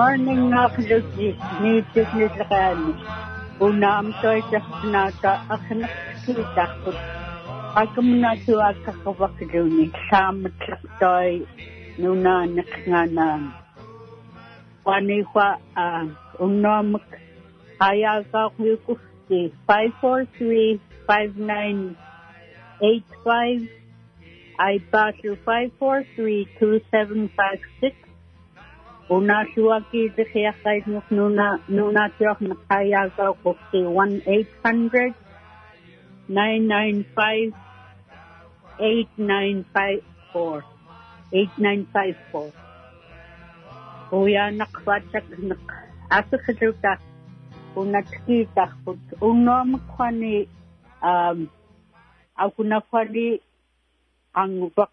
morning, Lucy. Need business again. Unam toy just nata akhnakita. Akamna to akakawakuni. Sam toy nuna nakana. Waniwa unam ayaga hukusti 543-5985. I pass you 543-2756. Una suaki de kaya nuna tiok na kaya ka kusti 1-800-995-8954. 8954. Uya nakwatak nak asa kaduta una tkita kut unom kwani ako na kwani ang wak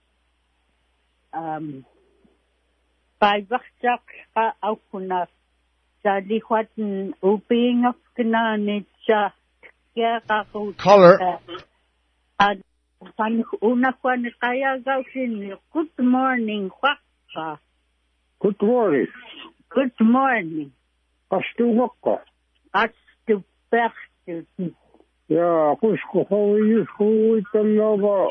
Paibaksak ka ako na sa likwat uping of na ni siya kaya kako color at una ko ni kaya gawin good morning kwaka. Good morning. Good morning. Astu ka. Astu perstu. Ja, kusko hoy talaga.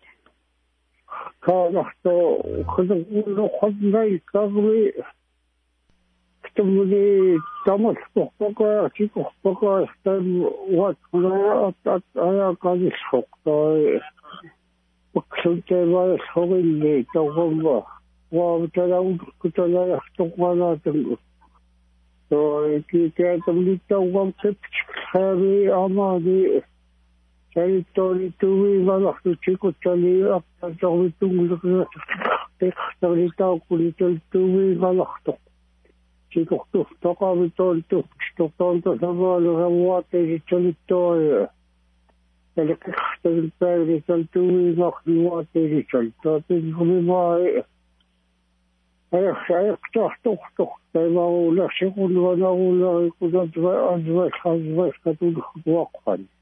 Kaanahto khadgulo khadnay kagwi tumuli tamas pokka chikokka stan wat khana at aya kadishokta baksunte wa khogille tawba wa taraud kutala yahtokwana tangu so ki kaya tumli tawam khabi amadi Territory tuwi malak tu chiko tali up tawi tung tek tali tau kulitel tuwi malak tu chiko tu toka vitol tu tonto sabalo ramwate tali toy tali tali tali tali tuwi makni wate tali tali kumi mai ay tok tay maula shikul wana ula kudat azwa katu wakwan.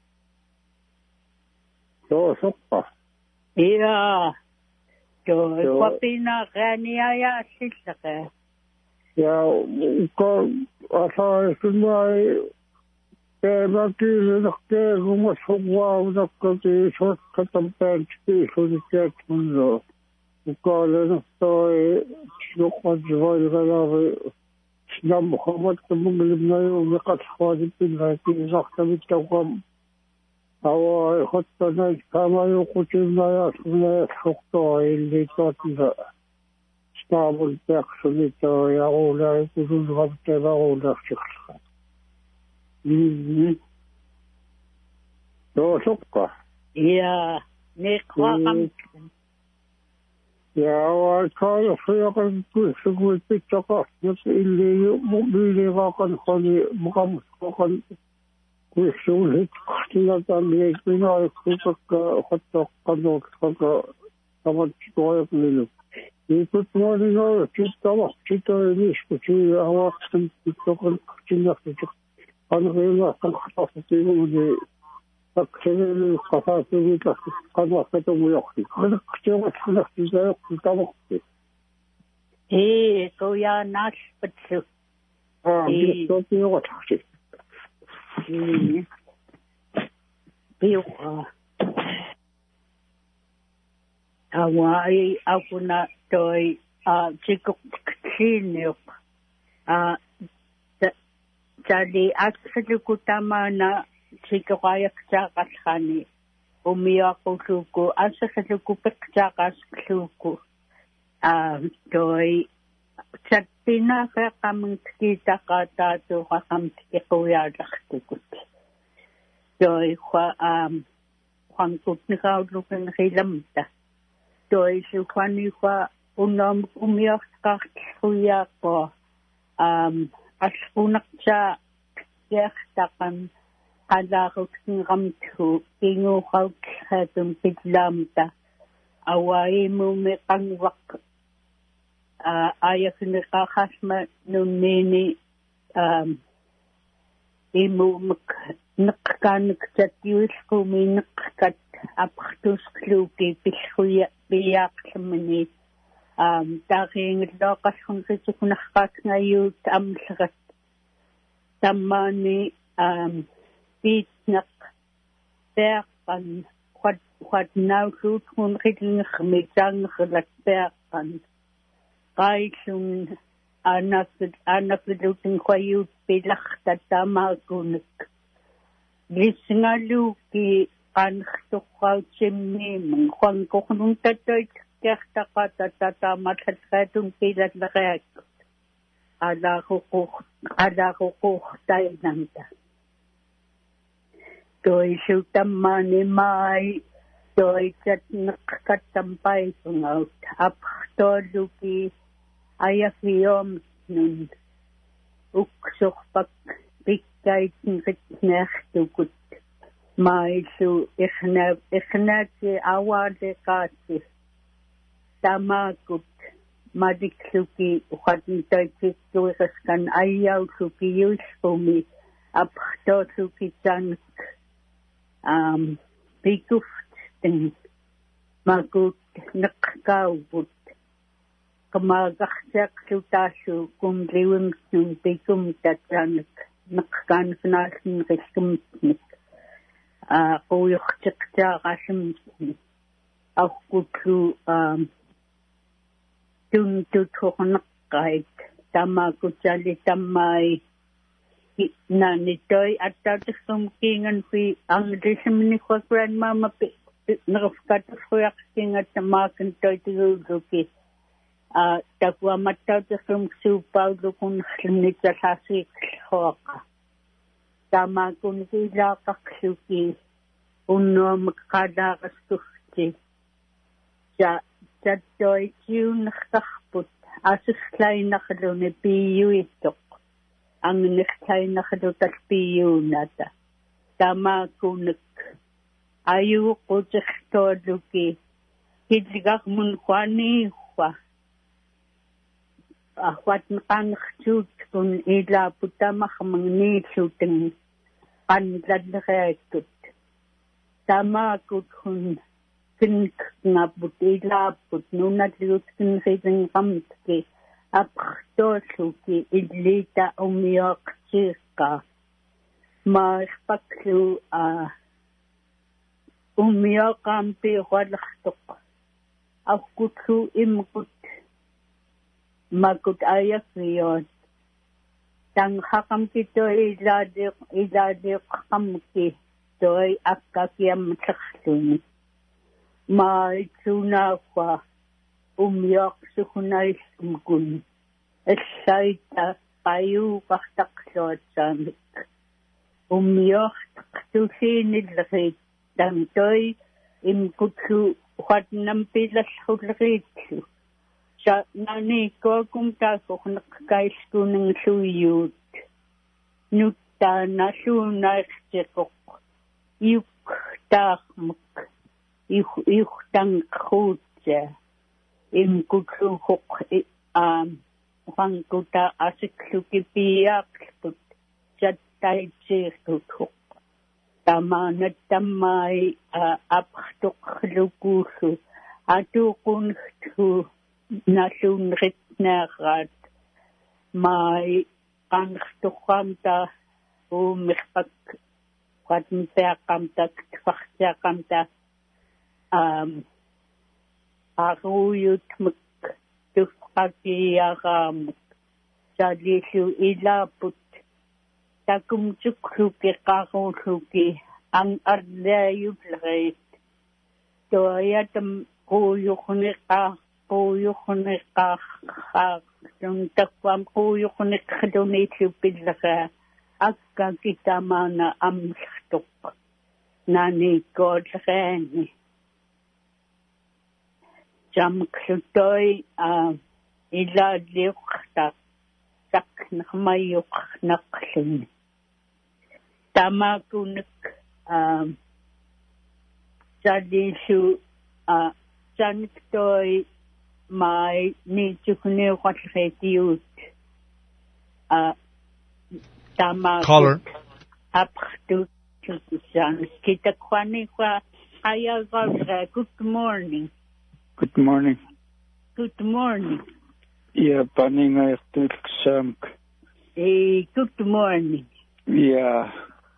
So, yeah. So, papina kanya sila ka. Yeah, ko asa sunay kaya kaya nakte gumasugwa nakati short katampan so diket mundo. Ukala nakto shukadwal galawe Islam Muhammad tumulib na yung nakatwadi pinati naktamit tawam. Awa hotta na kama yung kuchina ya sukto ili totna stabul personito ya ula kuzun gabte ba ula shikha. So sukka. Yeah, ne kwakam. Ya awa kaya fiyakan kusugu pitaka ili mubili wakan khali mukam wakan Kusul kila tali kina kuka hotta kano kaka tamat toy kulu. Itu tuh ni no kita ini seperti awak kita kan kena kita. Anak kan khas itu ni tak kena khas itu kan waktu itu muyaki. Kan kita tamak. Kau ya nas betul. Itu tu yang tak Awai aku nak toy cukup kecil jadi aku utama na cukup ayak jagat kani umia aku suku aku pekjagas suku toy Chatina ka kamang kita kata to kakam tikuya daktukut. Toy Juan kutnikaw lukan hilamta. Toy si Juaniwa unam umiyak kakuya ko aspunak sa yaktakan halakot ng ramtu ingukaw katong pidlamta away mo may kangwak ayak nakakasma nung nini imo nakakanak sa tiyus ko may nakkat apaktos kluki piskuya biyak sa manit Taring loqallun ritukunarqaaqngayuut amlarat tammaani piitnaq peaqqan quatnaulluutgun rillingermi taangerlat peaqqan qaillun anakiluten qayuut pilarta tamaakunik lisngaluuki qanrtuqqautsimmiimman quankoqnun tatoit kertaqata tataamatlatqaatun pilatlereakkut alaaruqurtainanta toisu tammaani mai toitsat neqqattampaisungaut aptooluki ayafiomnun uksorpak pikkaitn ritneertukut maisu irnaati awaaleqaati tamakut madikluki uqatintoitiktuiqaskan ayaulluki yuispumi aptooluki tanak pikuftin makut neqqauvut kamagaqsiaqlutaallu kumliwimsnun pikum tatsanak neqqaanfnaalsin riskumtnik quyuqtiqtaaqallumni auqutlu tuntuthuqneqqait tamakutali tammai nanitoi attautisum kingan fi anglismni kwa grandmama nerfkatusruaqsingat tamakantoi tiguuki takwa mattautisum suupaulukun hlunitsalasiiqlhoqa tamakun ilaaqaqluki unnuameqqalaaqaskuhti tattoitiunnertarput asusslainarluni piiyuittoq angnerslainarlu talpiiyuunata tamakunek ayuuqutiqtooluki hilligarmun huaniuwa ahwatneqanertuutkun ilaaputamaqmagniilluten qanlallereakkut tamakut kinkngaput ilaaput nunalluutkinrilinqamtki apqtoolluki illita umioqtiiqqa maarpaklu umioqampi uqalertoq awkutlu imkut makut ayafiot tanghaqamki toi ilaaliuqqamki toi akkakiammerluni maitsunaaqwa umioqsuhunaiskumkun allaita qayuuqartaqluatsaanik umioqtaqtusiinillerit tantoi imkutlu uqatnampilallulleritlu sa nani kokum taakoqneqqaiskunengluiyuut nuttaanalluunairtiqoq iuktaarmak iuqtanqruutsa imkutluuqoq uqankuta asikluki piaaqlput sattaitsiirtutuq tamaanat tammai apqtoqlukuullu atuuqunnertu nalluunritnaaraat mai qanrtuqqamta uumirpak qatnpeaqqamta tfartiaqqamta aruuyutmek tufqakiaraamuk salillu ilaaput takumtukluki qaruulluki arleayullerit toayatam quuyuqneqqaarlun takvam quuyuqneqqaluniilluppillaqa akkakitamaana amlertoq nanikkoollereani jamklutoi ilaaliuqta saknermayuqnaqluni tamakunek salillu saniktoi mai niitsugniuqalleriitiut tamakut apqtut kitakwaniqa ayagawra. Good morning. Good morning. good morning. Ja, paninga samk. Good morning. Ja.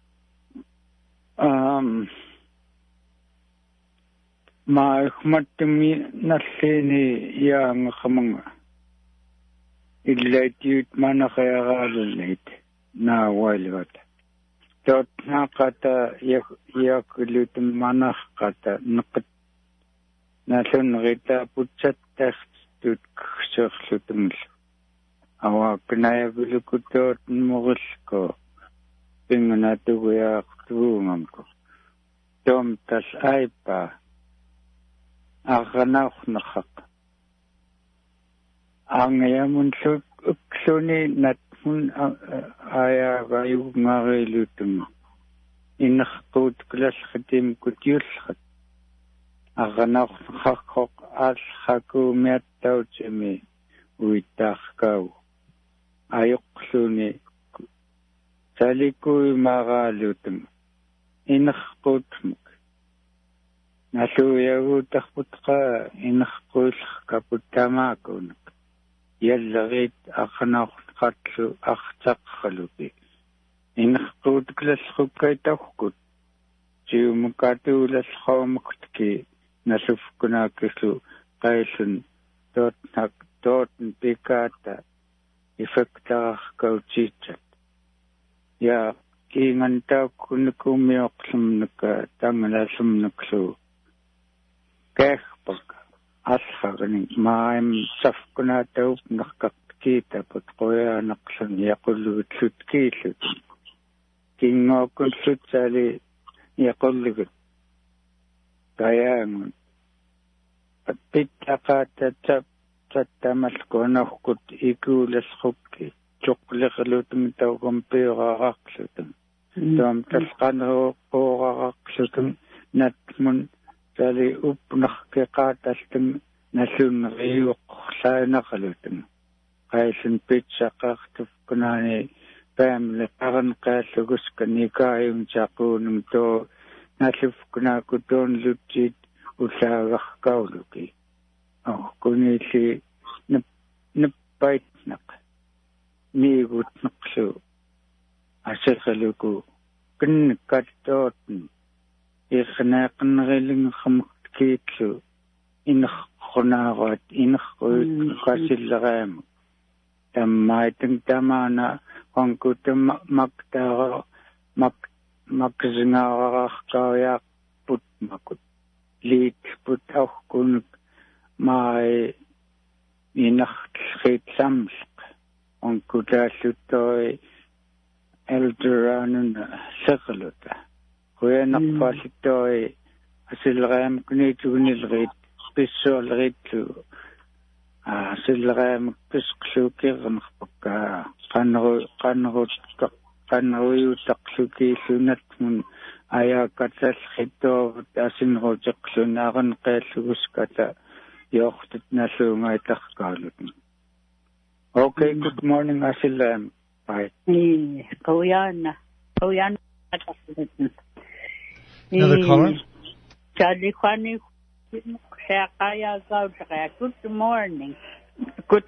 Ma khmatmi nallini yaanga khamanga. Illaytiut manaqayaqaalulit naawalivat. Tot naqata yakulut manaqata naqat nalun rita putsattastut kserlutuml. Awa knayagulukutot mugulko pinganatuyaaqtuungamko. Tom tas aipa aqanaqnaqaq. Angayamun uksuni natmun ayagayungarilutum. Inaqut klasqatim kutiulqat. Aqanaqnaqaq alhakumiattautsimi uitaqkau. Ayuqluni salikui maqalutum. Inaqutmuk. Naluyaguutaqputqa inaqqullqaputtamaakunak. Yallagit aqanaqqatlu aqtaqqalupi. Inaqquutklasqukkaitaqkut. Jiumukatuulasqaumuktki nasufkunakislu qailun tootn pikata effektaqaqkautsitsat. Ja kiingantaakkunikumiorlumnuka tangalasumnuklu kehpak alhagani maim safkunataup naqaqkita potqoyanaqlun yaqullugutlutkiillut kinngookullutsali yaqullugut kayaangun pittaqata tattamalkuanarkut ikuulasqukki choqliqlutum tauqampioraqaraqlutum tom talqaneruqoraqaraqlutum natmun sali upnarkeqaataltum nallunriuqqlaanaqalutum qaillun pitsaqartuf kunani paamle qaranqaalluguskani kaayum to nalluf kunakuton lutsit ullaagarkauluki kunilli nippaitnaq miigutneqlu asirluku kinnikattootn iqnaaqnerrilingqamukiitlu inerqunaaruat inerquut qasilleream tammaitung tamaana qankutum maktaara maksingaaraqarqauyaqput makut liit put auqkunuk mai inartritsamlq onkutaalluttoi eldoranun seqluta kuyanarpaallutoi asilream kuniitugunilrit pissualritlu asilream pisqluukirnerpakka qanneruyutaqlukiillunatmun ayakatsallrittuavut asinruteqlun aqanqealluguskata yoqtut nalluungaitaqkaalut. Okay, good morning, Asilam. Bye. Kawyana. Another caller? Charlie Kwani, good morning. Good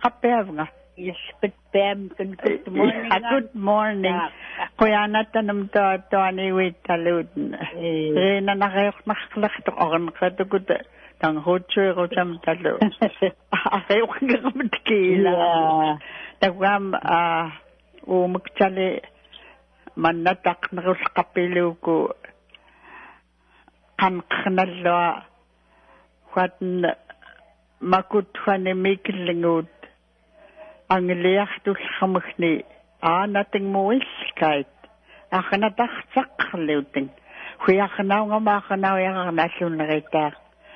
morning. Good morning. Kuyana tanam to ani wit talud. Rena nakayoknaklakto oran katukut. Tang hochu rocham talo. Ayok ngamatkila. Tagwam umukchale manatak naruskapiluku kanknalwa watan makutwane miklingut ang liachtul khamkhni nating muiskait akhnatakhsakluting khuyaknaw nga maknaw yang nasun rita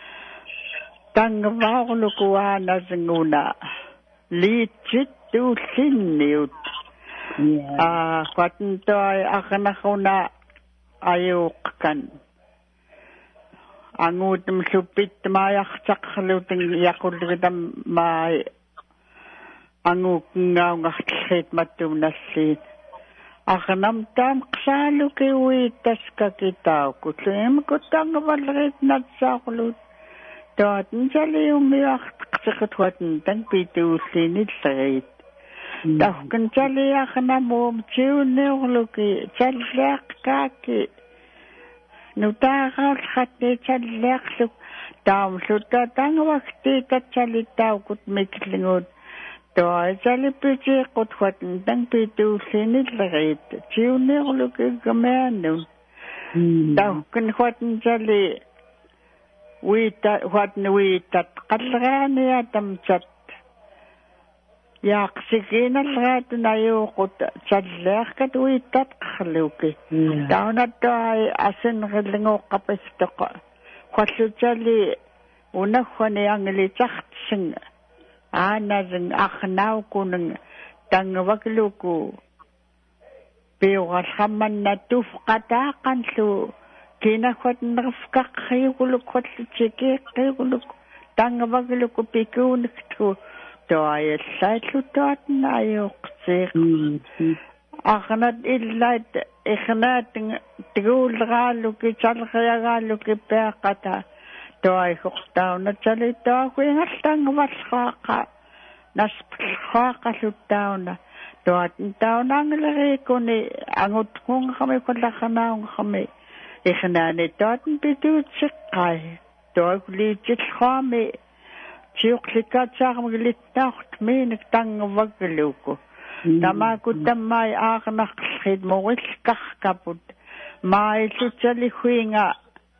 tangwaqlukuwa naznguna lichitu sinniut watan toy aknakhuna ayuqkan angutum supit mayaqsaqluting yaqullutam mai angukngaw ngahit matunassin aknam tam qsaluki witas kakitaw kutlem kutang walrit natsaqlut tot njali umiaqt أختك واتن تنبيتو سيني الصغير تفكن تالي أخنا موم تيوني غلوكي تاليق كاكي نتاغل خطي تاليق سوك تاوم سوتا تانغ وقتي تالي تاو كت مكلنغود تاو تالي بيجي قد واتن تنبيتو سيني الصغير تيوني غلوكي كمانون تفكن واتن تالي واتن ويتا قلغاني يا تمشت يا قسكين الغاد نايوقت تشلخ كدويتا تخلوكي داونا داي أسن غلنغو قبستق خلو تالي ونخوني أنجلي تختشن أنا زن أخناو كونن تنغوكلوكو بيوغا خمان نتوف قطاقا سو كينا خد نغفقا خيغلوك خد تشيكي خيغلوك تنغوكلوكو بيكونك تو داي السايتلو تاتنا يوقسيق أخنات إلا إخنات تقول غالوكي تلغي غالوكي باقتا داي خختاونا تالي داوكي نستنغ والخاقا نسب الخاقا سوتاونا داونا نغلغيكوني أغتكون خمي كل خناون خمي إخناني داتن بدوت سقاي داوكلي جتخامي تيوكليكا تاغم قلت ناخت مينك تنغ وقلوكو تماكو تماي آغنق الخيد موغيش كخكبود ماي سوتالي خوينغا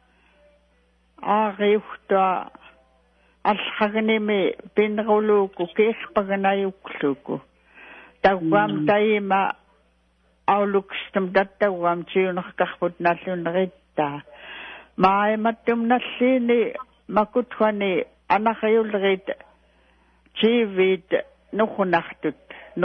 آغيوكتا الحغنمي بين غلوكو كيخ بغنا يوكلوكو تاوام دايما أولوكستم داتاوام تيونخ كخبود ناسون غيتا ماي ماتم ناسيني ما كتواني أنا خيول غيت تيفيد نخنختت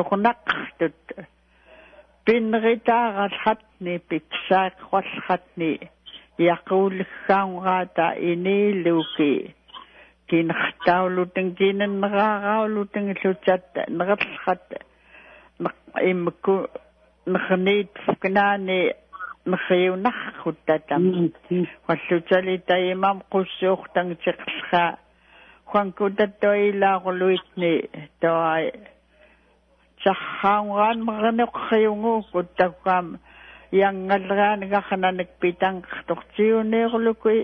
بين غيتا غلحتني بكساك خلحتني يقول خان غاتا إني لوكي كين ختاولو تنكين نغاغاولو تنكلو تات نغلحت إمكو نخنيت فكناني نخيو نخخو تاتم وشو تالي تايمام قصوخ تنكتخلخا خوانكو تاتوي لاغلويتني تواي تخاوغان مغنق خيونغو كتاقام يانغالغان غاخنا نكبيتان تختيو نيغلوكي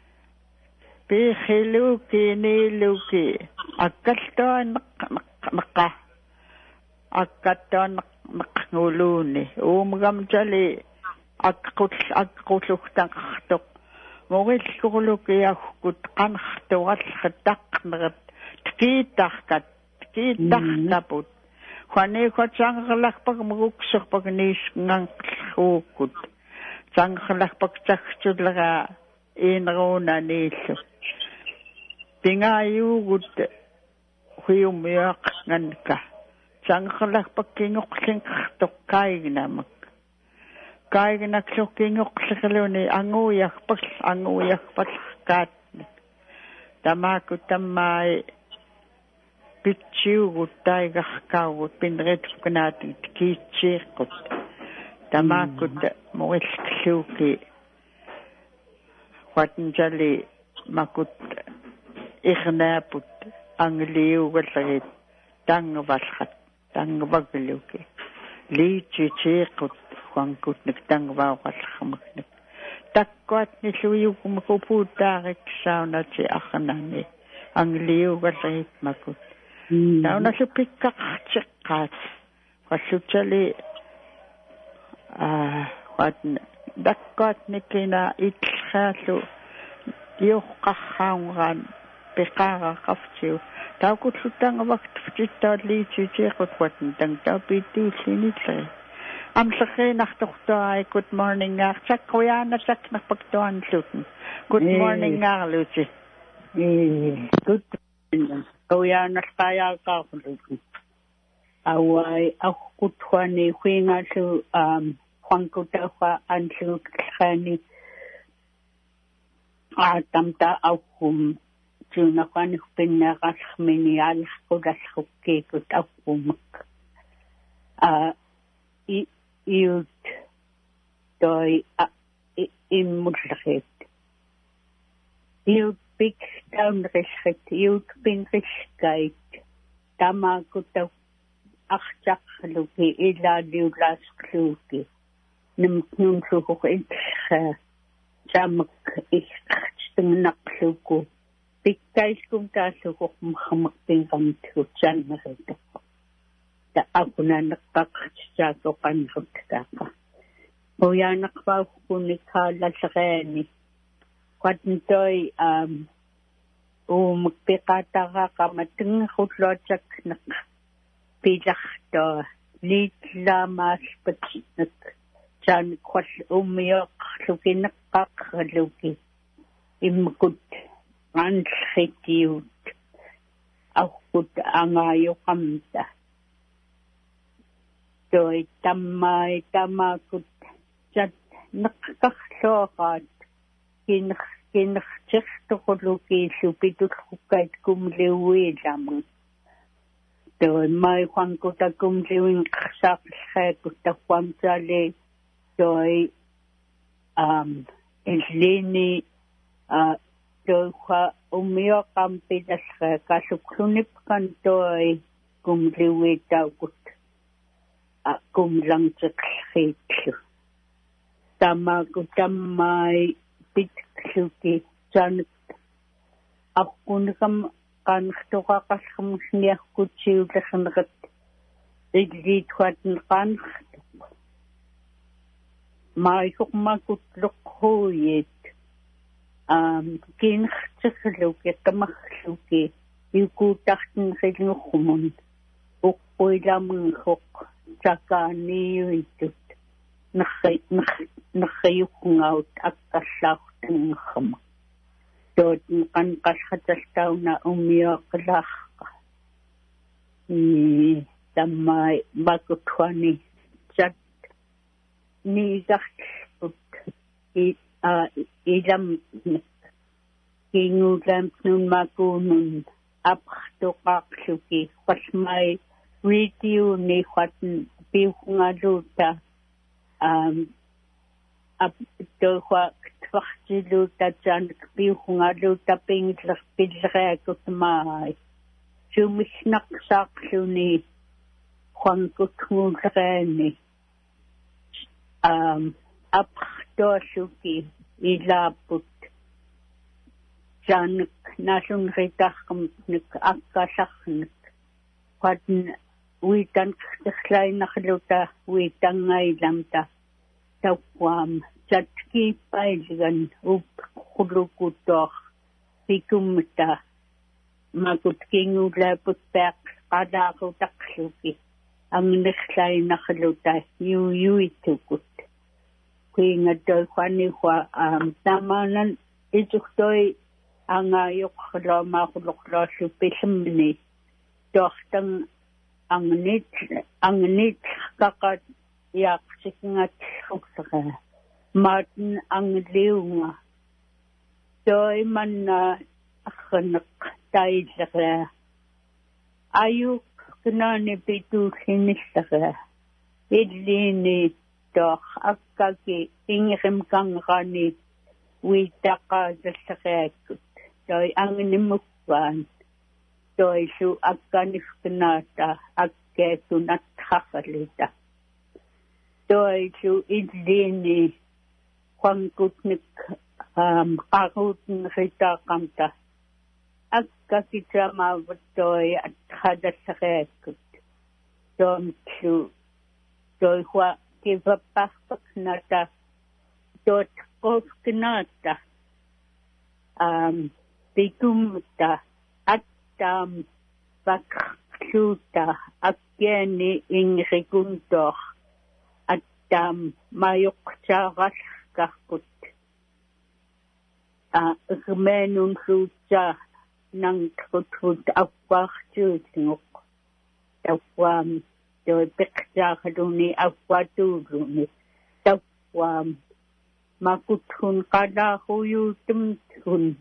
بيخيلوكي نيلوكي أكالتوا نقا أكالتوا نقنولوني ومغمجالي أكقوتلوك تنختوك موغيل كغلوكي ياخكوت قنختوغال خدق نغد تكيتاخكات كابوت خواني خو تشانغلخ بق مغوكسخ بق نيش نانخوكوت تشانغلخ بق تخجلغا إنغونا نيسو بينا يوغوت خيوم ياق نانكا تشانغلخ بق كينوكسين خطوك كايغنا مك كايغنا كسو كينوكسخلوني أنغو يخبص كات تماكو تماي بيتشيو تايغا خكاو بنريد فكناتي تكيتشيقوت تماكوت مويسك سوكي واتنجالي ماكوت إخنابوت أنجليو والغيت تانغ والخط تانغ وغلوكي لي تشيقوت وانكوت نك تانغ والخمكنك تاكواتني سويو كمكوبو تاغك ساوناتي أخناني أنجليو والغيت ماكوت داونا سو بيكا خشقات وشو تالي واتن دكات نكينا إتخاسو يوقع خاونغان بقاغا خفتيو تاو كنت ستان وقت فتيتا لي تيجيقوت واتن تنگ تاو بيتو سينيتلي أم سخي نختوختواي good morning شاك ويانا شاك نخبكتوان سوتن good morning لوتي good morning ويا نحتاج كافلوك أواي أخوت خواني خوينا شو خوانكو تافا أنشو خاني تمتا أخوم جونا خواني خبنا غشخميني على خودش خوكيكو تأخومك يود دوي إمرخيت يود big down riskit you'd been riskait tama kuta achtak luki ila liulas kluki nimknun suhukit samak ikhtingnakluku bigtais kum tasukuk mahamakpingam tujan marito ta akuna nakakachako kanruktaka Oya nakbaw kunika lasreni Quatntoi magpikataka kamating hutlotsak nak pilakto litla mas patnak jan kwat umiyok lukinak kakluki imkut anshitiut akut angayo kamta toi tamakut jat nakaklokat kinachtukhuluki supitukhukait kumleuilamang toi mai khangkuta kumleuin khsaqsakutta kwamsale toi elini toi kha umio kampilasre kasuklunip kantoi kumleuitaukut kumlangtsikhiitlu tamakutamai pitluki jan akkunakam kanxtoqaqallqamusniarkutsiullernerat illiithuatn qanxtu maikuqmakutluqhuuyit kinxtiqluki qamarluki yukutartinrilngurmun uqquilamunhuq takaaniuitut نخيوكناوت أكشافتنخم دوت نقن قشحتشتاونا أميو قلاخ تما باكوتواني جد نيزاحت إلم كينو لامتنون ماكونون أبختو قاقشوكي قشماي ريديو نيخواتن بيوكنالوتا Abdoha Twachilu Tajan Bihungalu Tapping Pilrekutmai. Sumisnak Saksuni Huangkutmureni Abdoshuki Ilaput Janik Nasun Ritachnik Akasachnik Quatin Witan Kleinachluta Witangai Lamta Tawam Jatki Paigan Up Hulukutoch Pikumta Magut Kingu Laput Back Adaku Takshuki Ang Kleinachluta Yuitukut Queen at Dolquanihua Tamanan Itukoi Angayuk Loma Huloklosu Pismini Dochtang Angnit kakat yak sikingat huksaka Martin Angliunga Doi man na akhanak tailaka Ayuk kanani pitu sinistaka Idlini doch akkaki ingrim kangani Witaka dasakakut Doi angnimukwan Doi su akkanifkanata akke tunathakalita. Doi su idlini huangkutnik qarutn ritakamta. Akka kitramavut doi athadasakakut. Dom su doi hua kivapahpaknata. Dot kofknata. Bikumta. Bakluta Akeni Ingrigundoch Adam Mayokcharas Kakut Rumenun Suja Nang Kutut Akwachusnuk Tawam Doi Pekjaruni Akwatuluni Tawam Makutun Kada Huyutum Tun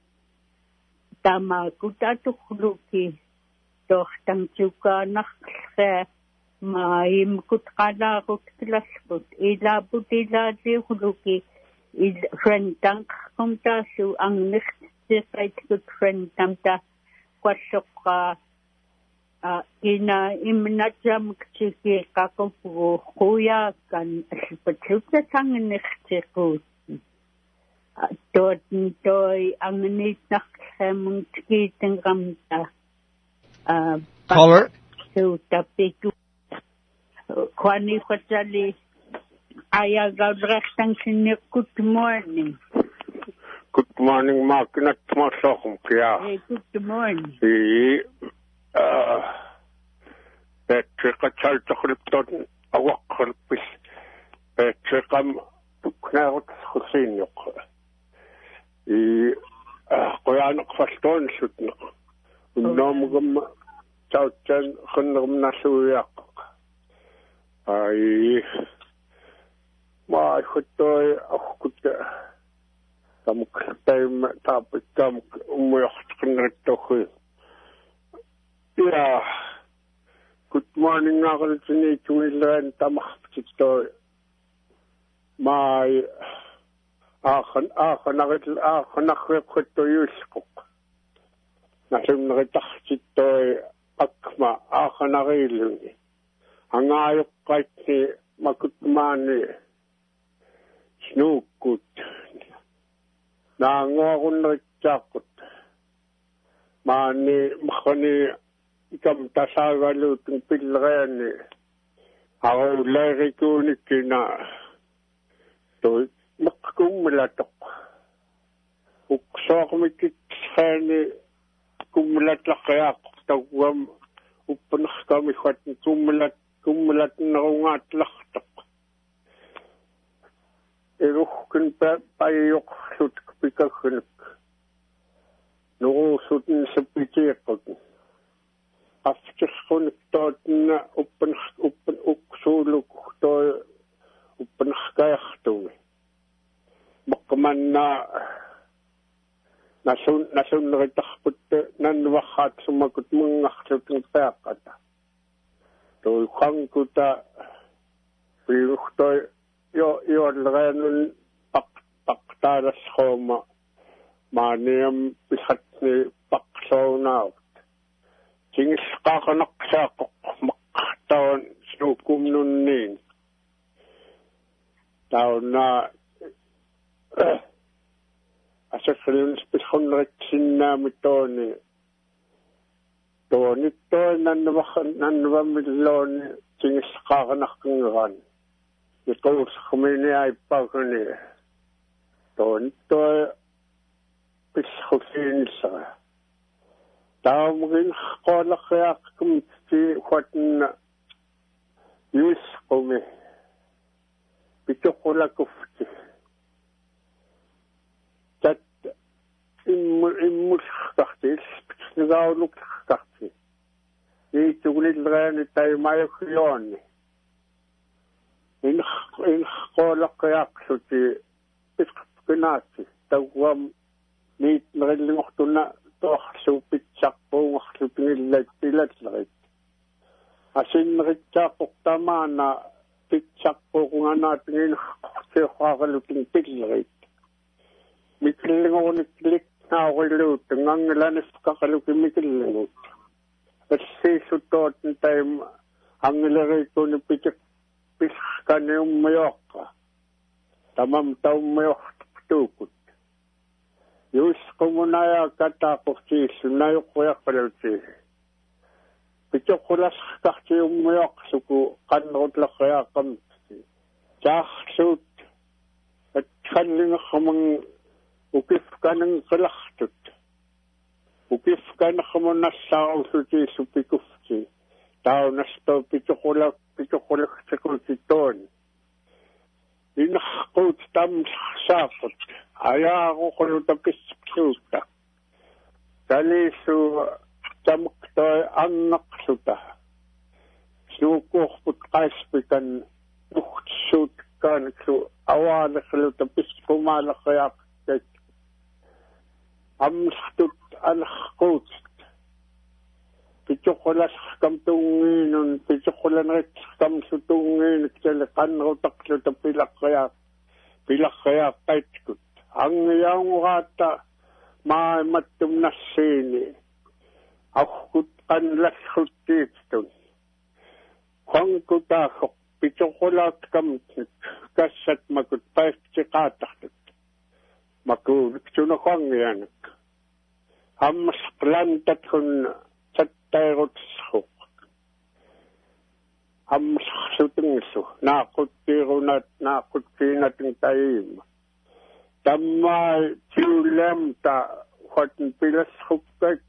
Tama kutatukhluki doch tang chuka nakhse maim kutkala kutklasput ilabut iladi khluki il frentang kumta su ang nicht siqaitkut friend tamta kwassoqqa ina imnajam ktiki qakopu quya kan alpatluta sanginertiqut toi angnit naqhamun tkitengamta Caller. so tapiku kwani fatali ayagadrachtang sinir good morning. Good morning, Mark. Not masok kaya. Hey, good morning. Patrick at Chalton, a walk with Patrick. I'm now Hussein. Koyan Faston should Nomgum Chalton Hundrum Nasuyak. My foot could. Tam time topic tam umyachtknrettoch. Yeah. Good morning, Nagaltini to learn Tamachito. My Achanachreto Yuskuk. Nasim Retachito Akma Achanaril. Angayok Kaiti Makutmani. Snookut. Nangoon nagtsakot. Mani makani ikam tasagalut ng pilreni. Ako larikunik na. To makkumulatok. Ukso kumikitsani kumulatlak kaya tawam upanak kami kwat kumulat na kungatlaktak. Kun payok sut pikakhunik. No sutin sa pitikot. After kunik totin upan uksuluk to upan kayakto. Bakaman nasun nagtakput nanwahat sumagot mga sutin pekata. To kang kuta piyukto yo lganun paktaras homa maniam pihatni paksona tingis kakanak sa maktaon sukum nunnin taon na asakilun spishonret sinnamitoni tonito nanwamilon tingis kakanak ngan ito kumini ay pagkani doon ito piskusin sa tao maging kolak kaya kumiti kwat na yus kumi pito kulak kufti tat imus kakti nagawaluk kakti ito kulit lagay tayo mayok yun in kolak kayak suti piskinati tawam nit narilingok to na to supit sakpo supinilay pilat lakit asin nakitsakok tama na pitsakpo kung natin siya kakaluting pilakit mikilingok niklik na ako ilutang ang lanis kakaluting mikilingok at sisutot ng time ang ilagay ko ng pitsak piskani umayok tamam umayok tukut yus kumunaya katakok si sunayok kuya kalauti pichok kulas kakti umayok suku kanot la kaya kamti chaksut at kanling kamang ukif ka ng kalaktut ukif ka na kamang nasaw suti supikufti tao nasto pichok sekultiton. Inakot tam sakot. Aya ako kung tapis suta. Kali su tamuktoy anak suta. Sukok putkais pikan nuksut kan su awan kalau tapis pumalak kaya amstut anakot. Pichokolas kamtungin pichokolan ret kam sutungin kelekan rotak ta pilak kaya kaitkut ang yang rata ما متم نسيني أخذ أن لسخطيتون خنكو تاخق بتقولات كم كست ما كنت طيف تقاتحتك ما كنت تكون خنيانك هم سقلان تكون تتايغت سخوق هم سخسوتنسو ناقود تيغونات ناقود فينا تنتايم تما تيولم تا خطن بلا سخوبك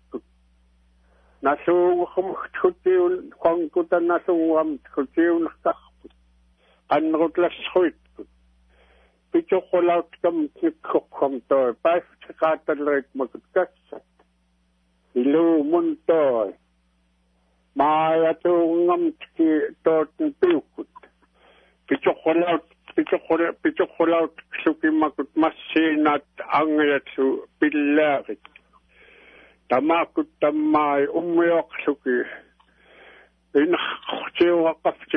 ناسو خمختوتيون خنكوتا ناسو خمختوتيون خطخبت أنغت لسخويت بيتوخولاوت كم تنكوكم توي بايف تقاتل ريك مكتكست إلو منتوي ما يتوغم تكي توتن بيوكت بيتوخولاوت كسوكي مكت مسينات أنغيتسو باللاغت تماكت تماي أميوك سوكي إن خطيو وقفت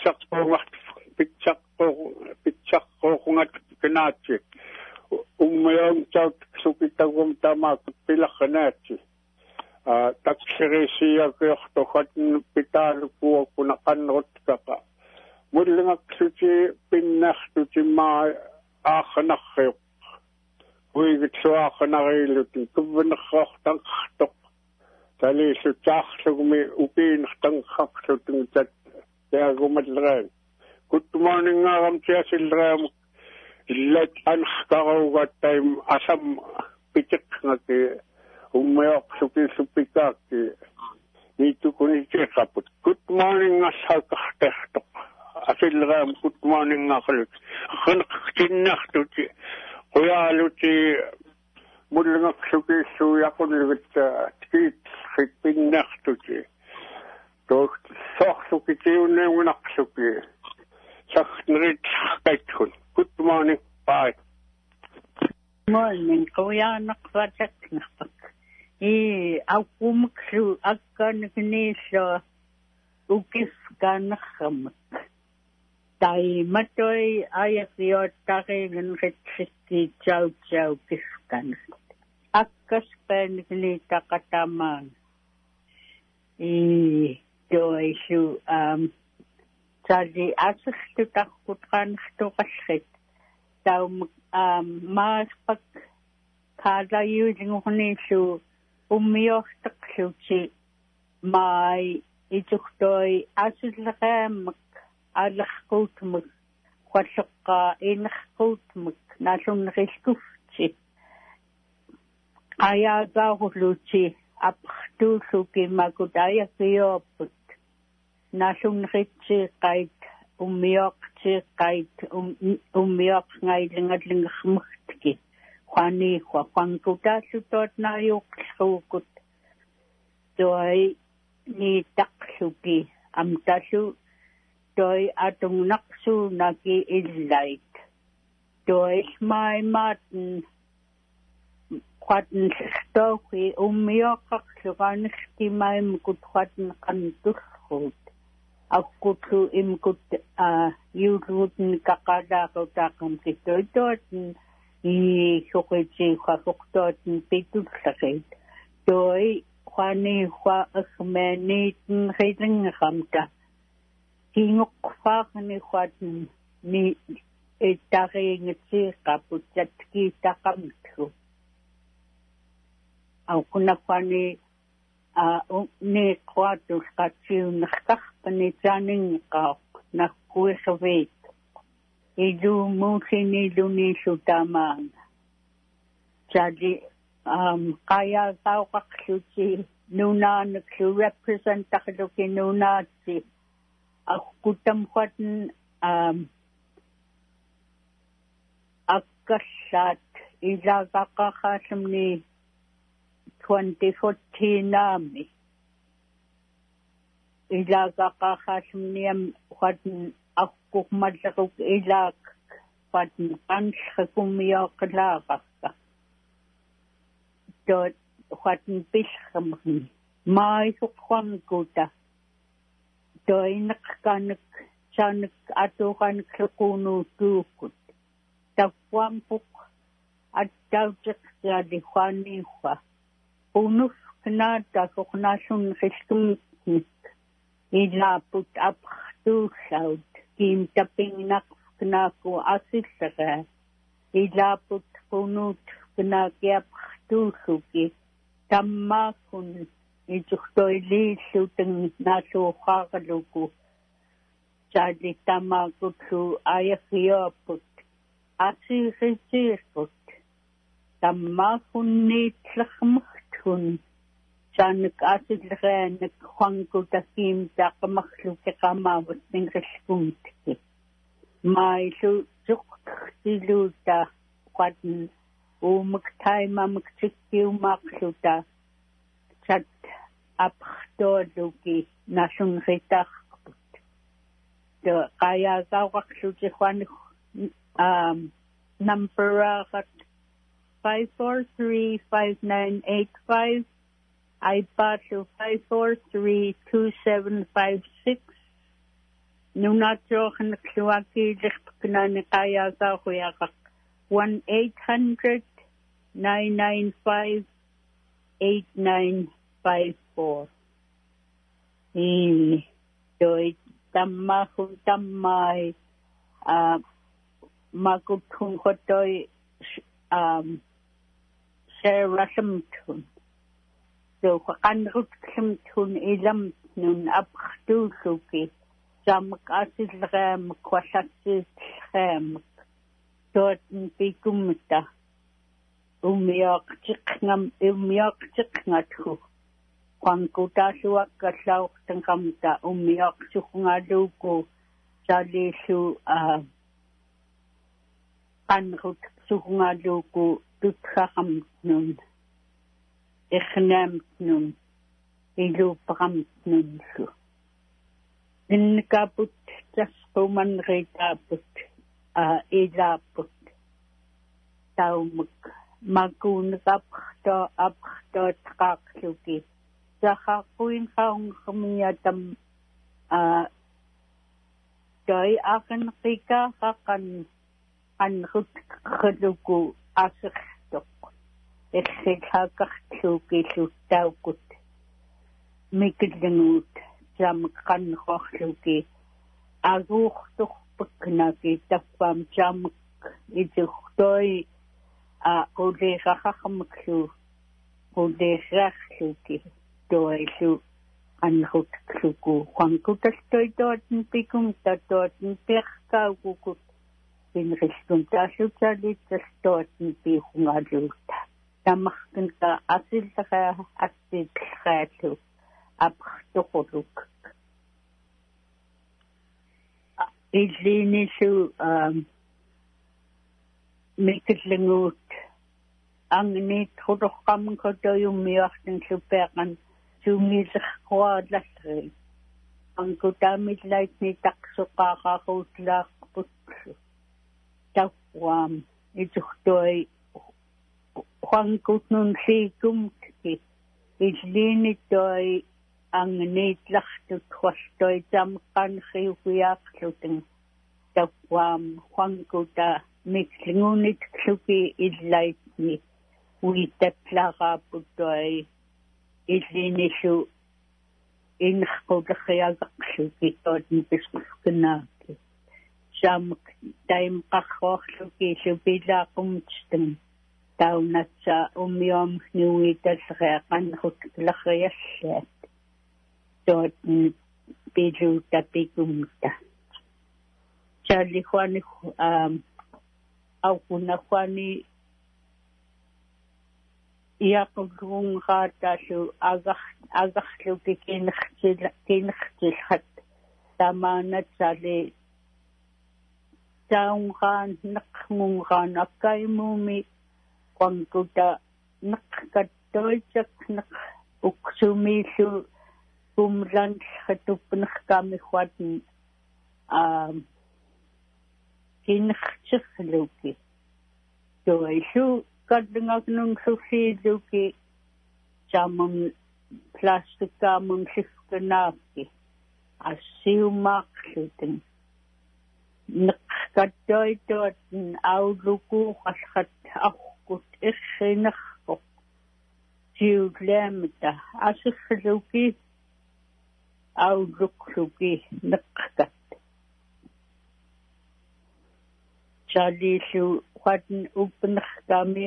بيتشاقو كناتي أميوك تاوت سوكي تاوم تماكت بلخناتي تكسريسيا كيختو خطن بتال فوقنا قنرتكا مدلنك سوتي بنختو تما آخنخيق ويجت سواخنا غيلتن كبنخخ تنخطق تليسو تاخسو مي وبين تنخخسو تنجت تاغو مدلغان كنت مانينغا غمتياس الرام إلا أنخكاغو غتايم أسم بيتكنكي Ummeoksuki supikaki niitu kuni tsekaput. Good morning asalkahtehto. Asilram good morning akalut. Khanqtinnahtuti. Qoyaluti mulngaksuki suyakunlivit tkit khitpinnahtuti. Tok sohsuki tiunneunaksuki. Sahtnrit kaithun. Good morning. Bye. Morning. Qoyanak vataknak. أقومك أكن كنيسة وكيف كان خمك دايما توي أيقيا تاغين غتشكي تشاو كيف كان أكس بين كنيسة كتامان توي شو تادي أسخت تاخد كان ختو قشخت تاو ما أسبق كذا يوجد كنيسة Umiochtaqluti mai ituktoi asilqamak alaqquutmuk qallaqqa inaqquutmuk naalunneqilkufti ayaagaaruluti apqtuulluki makutayakiyopput naalunneqitsi qait umioqti umioqngailingallingermuktiki Juani Juan Kutashu tot na yuksukut toy ni taksuki amtashu toy atung naksu naki illait toy my maten quaten stoki umyokak suganski my mukut quaten kantushut akutu imkut yuruten kakada kotakam kitoitot شوقتي خفقتات بيتوت سخيت توي خواني خوا أخماني تنخيزن خمتا كينوك فاقني خواتن ني اتاقي نتسي قابوتاتكي تاقمتو أو كنا خواني ني خواتو سقاتيو نختخ بني تانين قاق نخوي خفيت Ilu mungkin ilu ni sutaman. Jadi kaya tau kaksuci nuna naksu represent takduki nuna si aku kutam kuatan akasat ila kakakasam ni 2014 nami. Ila kakakasam ni kuatan Aku madlakog ilak patang kumiyok lagaka. Dot patang pishkam may sukwang kuta. Doy nakkanak sanak atukan kakuno tukut. Tawampuk аттаутеқсиали хуаниуха унус кнаата коқнаассун қискумник илааппут апартууллаут ким таппингинақ кнааку асиллера илааппут пунут кнаакиапартууллуки таммаакун итухтоилииллутэн наасуухааралуку саали тамаакутсу аяфиоаппут асиритиерпут таммаакунниитлермахтун саанак асиллераанак хуангутакиим таақамарлукеқамаавут минриллкумтки маилу суқтилуута қатн уумактаймамактиккиумаақлута сат апхтоолуки насунритаарпут то қаяагааварлути хуану numberaagat 5435985 iPadu 5432756 nunatjochen kluakiilerpknani qayaagaahuyaqa 1-800-995-8954 toi tammai makuthun khotoi serasumthun so qanrutklumthun ilam nun apxtuulluki samak asilleraam kwallatsiitleemak tootn pikumta umiaqtiqngathu qanqutaasuakkallauqtanqamta umiaqsuqngaluuku saliillu qanrut suqngaluuku tutqaqamtnun ikhnaamtnun iluuppaqamtnunlu innikaput tasqumanritaaput ilaapput taumak makuunaqapto taqaaqluki saqaquin qaunqamiatam toi aqanqika qaqan anrut khluku asirtoq ikhilhaqartluki luttaukut mikillangut jamqanqorluki aguurtorpaknaki tappam jamak ituhtoi quleeraqarmaklu quleerraarluki toilu anrutkluku qankutaltoitoatn pikum tatoatn perkaukukut pinriskum taasutalittaltoatn piihungaluuta tamarkinka asillera assilleraatu apqtoquluk illinisu mikillanguut angniit hutorqamkotoyummiartin supeaqan suungiilerquaallarri angkutaamillaitni taqsoqaaqaaruutlaarputlu tawwaam ituhtoi huangkutnun liikumtki illinittoi angniitlartut huastoi tamqanriuqiaaqluten tawwaam huangkuta miklingunit kluki illaitni uitaplaraaputoi illinisu inqqulerriagaqluki tootni pisquskunaaki samak taimqarruarluki supilaaqumtstan taunatsa ummiuamniuitallereaqanrut larriallaat tootni pilutapikumta sallihuani aukunahuani iaqulluungaatalu agarluki kinertilhat tamaanat sali taungaan naqmungaan akkaimuumi qankuta naqkattoitak naq uksumiillu kumlanlhatupnerkaamihuatin kinertirluki toilu kadngagnung susiluki samam plastikaamun sifkanaaki assiumaaqluten neqqattoitoatn auluku qalqat aqu irrinarqoq tiullaamata asirluki aulukluki neqqat Charlie Quatin upnerkami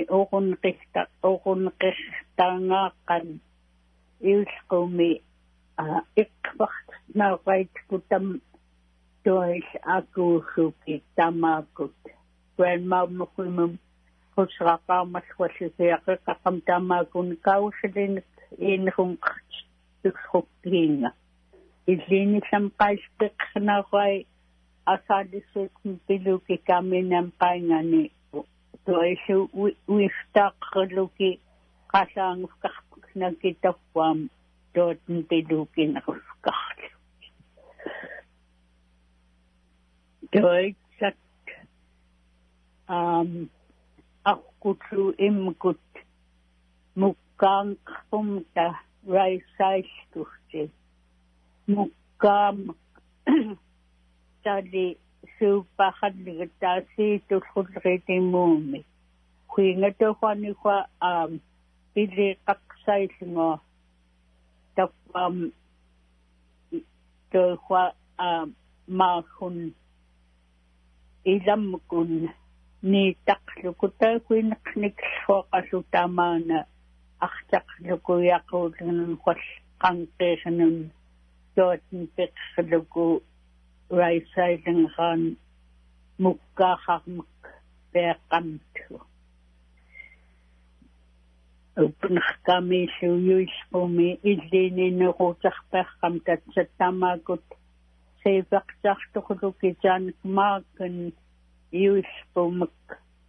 ogunqirtaangaaqan iulqumi iqvart narait putam tois akuusuki tamakut grandma mukhumum kusraqaamaswalliseaqeqqam tamakun kauslin inrunqat tuksrukkiinga illini samqaispiqnarai asalisuk piluki kaminam qaingani toisu uiftaqluki qasaangufqarpuknaki tawwam tootn piluki narusqart toitsat aqutlu imkut mukkaanqumta raisaisturti mukkaam tali suupaxalligataasi tulqulleritimuumi huingatoqaniqa piliqaqsaillingo tappam toiqa maahun ilamkun niitaqlukuta huineqniklluaqasutamaana артақлукуяқуулгнун хол қанқеернун тоотн пеқлуку райсайлингаан муккаахармак пеэққамту упнеркамииллуюиспуми иллининерутарпеққам татсаттамаакут сейфеқтартоқлуки таанак маакан юиспумак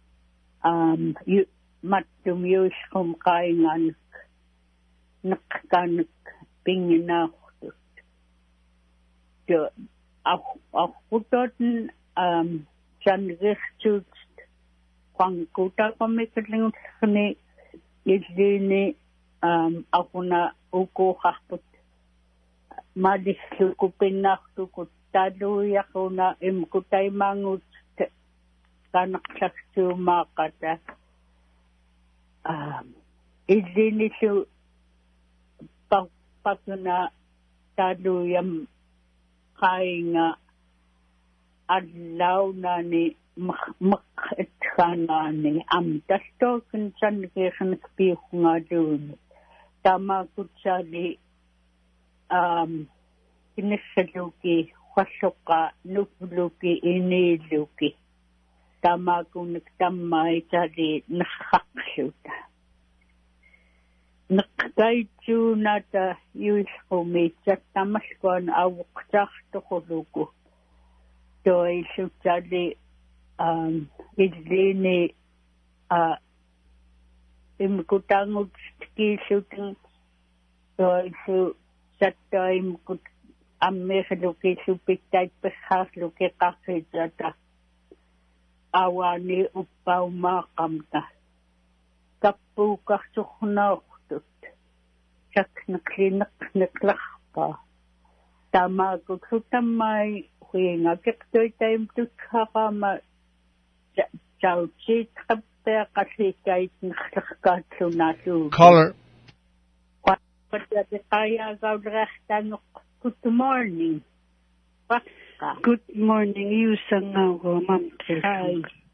маттум юисқум qainganak neqqanak pinginaaxtut jo aqutoten sangertut qanqutaqamiklingullni illini aquna ukuqarput malillukupinnartukut taluuyaquna imkutaimaangut kanaqlaktuumaaqata illinisu pakuna taluyam qainga allaunani maqetxanaani amtastokin sangeernak piuqngaluuni tamakutsali kinissaluki qalluqa nupluki iniilluki tamakunik tammaitali nerraqluta neqqaitsuunata yuisqumitsat tamalkuan avuqtaartoquluku toilluttali illini imkutangut kiillutin toillu sattaimkut ammerlukillupittait perhaarluki qarritata awani uppaumaaqamta kappuukarsurnaortut sakneqlineqneqlarpa tamaakututammai huingakeqtuitaimtukhaqama tautsiitqappeaqallikait nerlerkaatlunaaluu caller qatatiqayaagaullerartaanneq good morning Good morning, you sangago mamtel. Hi.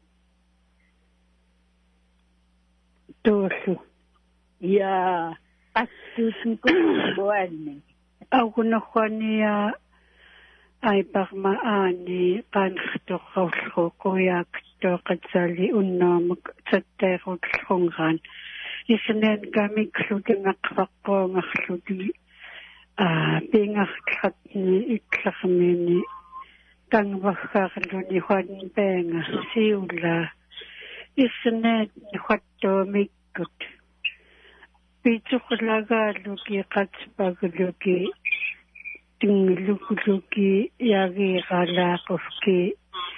Tosu. Ya, pastutun good morning. Ako na kwaniya ay pagmaani kanxtoqawlko kuyak to katsali unamag sa terotsungan. Isenen kami kludin akvakko ngakludi. Pingaklat ni itlakmini tangwakkarluni huan penga siula isnet huatto mikkut pitsuqlagaluki qatspaagluki tinglukluki yagiqalaaqufki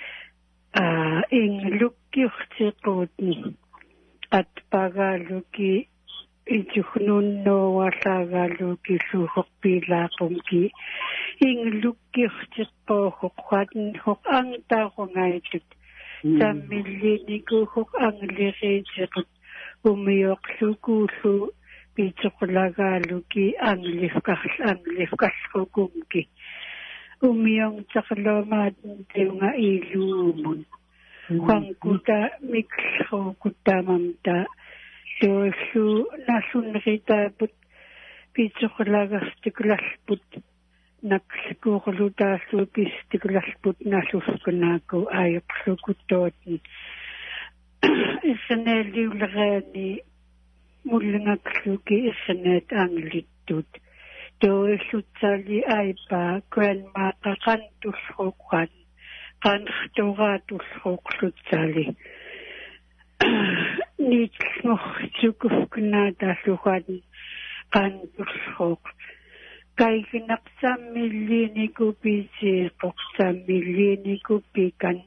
inglukkiurtiqutni atpagaluki ijuhnunno wallagaluki suuqpilaaqumki inglukkiurtiqqoohuq huan huq angtaaqungaitut tammilliniku huq angliriitiqut umiyoqlukuullu piitsoqulagaaluki anglifkasrukumki umiyong taqloomaatun teunga iluumun Juankuta miklhukutamamta toollu nallunnritaaput piitsoqulagartiklalput naksikuuqlutaallu pistiklalput nalluskunaaku aayoqlukuttootni issaneelliulereani mullingakluki issaneet anglittut toollutsali aipaa grandma qaqantullruqan qanrtuuraatullruuqlutsali niitlngortukufkunaataalluqan qantullruuq kaikinaqsammiilliiniku piisiiqoqsammiilliiniku pikan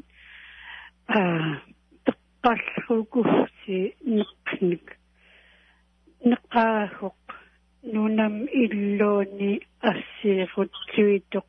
teqqallrukufsi neqnik neqaahuq nunam illooni assiiqutsuitoq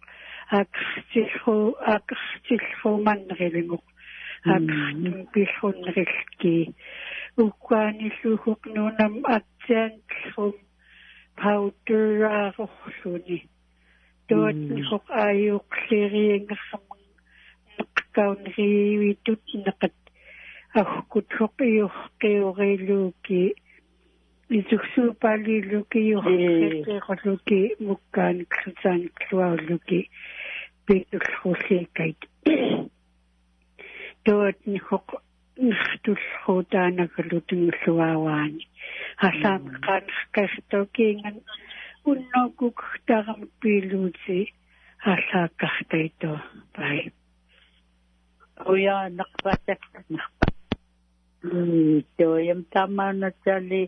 aqartillrumanneriliguq aqartum pillrunnerilki ukkaanilluhuq nunam atsiantlrum pauturaarulluni tootnihuq aayuuqliriingerramang neqqaunriivitut neqat ahkuthuq iurqiuriluuki isuksuupaliluki iurqiqerluki mukkaaniklusaanikluaulluki piitullruulliikait tootnihuq nertullruutaanagalutungulluaawaani аллаамеққаанеркаертоокиинган унноокук таарамут пилуути аллааккартаито пай оя нақпатакнерпа тоям тамаанатали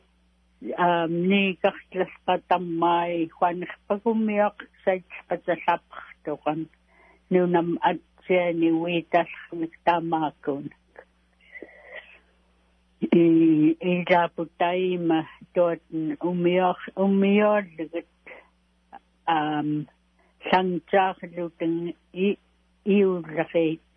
никарлласқатаммаи хуанерпагуммиоқ сайтқаталлааппартоқан нунам атсиани уиталлерник таамааккуун Ilaputaima tuotan umiorlugut sangtaarlutang iullerit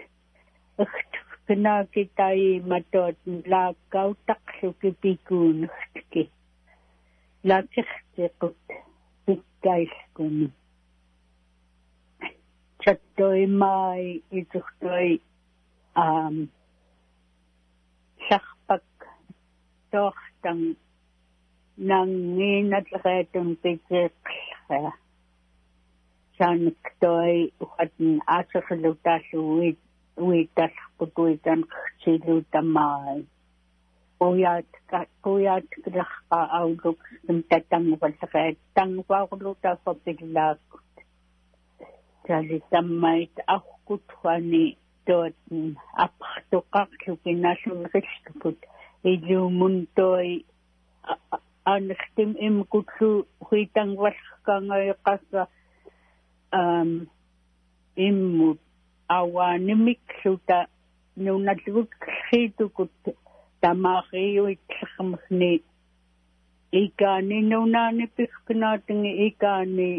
Knaakitaima tuotan laakkauttaqluki pikuunertki laakirtiqut pikkailkuni chattoimai iturtoi sarpak tohtang nangiinatlereetun pitiqlea saaniktoi uqatin aaserlutaalluit uitallerput uitanqertiluutamaai kuyaatkilarqa auluk tamtatangvallereet tangvaarlutaaffa pillaakut tali tammait arkuthuani tuotin apartuqarluki nallunrilluput ilumun toi anertim imkutlu huitangvallerkaangaiqassa immut awaanimikluta nunallugut khiitukut tamaariuitlermagni ikaani nunaani pirkunaatingi ikaani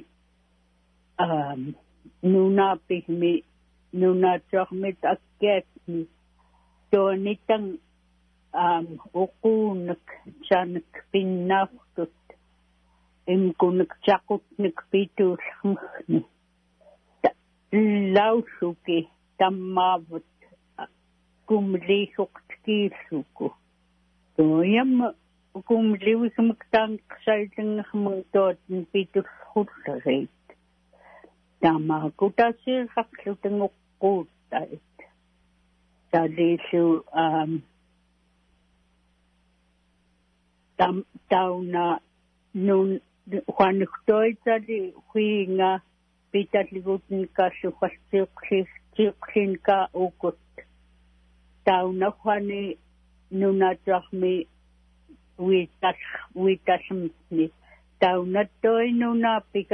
nunaapigmi nunaatsormit akkiatni toonitang uquunak sanak pinnaartut imkunak taqutnik pituullermagni laulluki tammaavut kumliisuqtikiilluku toyamma kumliuismak taanqsaitingermung tootin pitullrulleriit taamaakutasiirraqlutingoqquuttait taliillu tauna nun huanuktoitali huinga pitaligutin kalluqaltiuqlinka ukut tauna huani nunatarmi uitallmni tauna toi nuna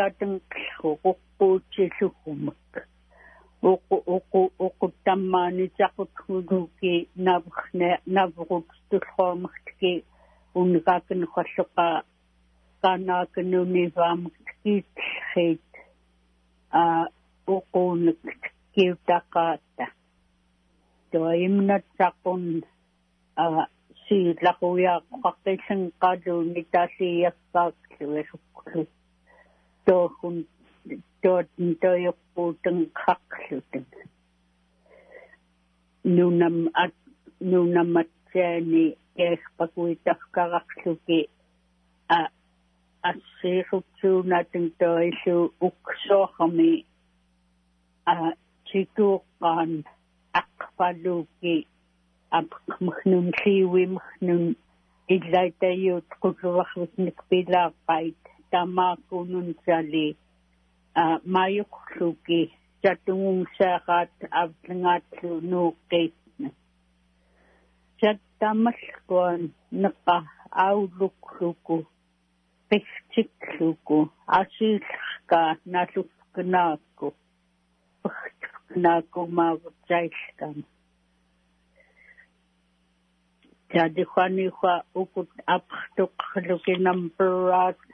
pikatanqlruquppuutsillugumak uquttammaani taquthuuluki navrutstulluarmaktiki unqaakanqalluqa qaanaakanunivaamaktkiitllriit uquunak kiutaqaatta toimnatsaqun si lakuya kakisang kado ni tasi yakak suwesuklu tohun toyok putang kaklutin nunam atyani pakuitak kakakluki asirutsu natin toisu uksohami chitukan akpaluki abkmuknun siwi muknun ilaitayut kutuwakutnik pilakait tamakunun sali mayukluki chatungung sakat ablangatlu nukitna chatamalkuan naka aulukluku pechikluku asilka naluknaku naku mawutsaiskan jadi khaniwa ukut aptuk luki number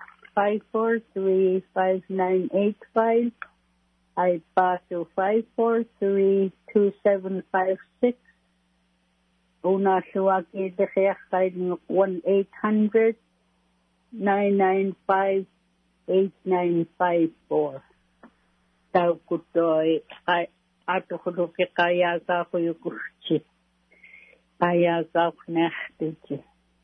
5435985 I pass to 5432756 una suwaki de khay 1-800-995-8954 tau kutoy ato khuluki kaya ka kuyukuchi kaya ka khnahtuchi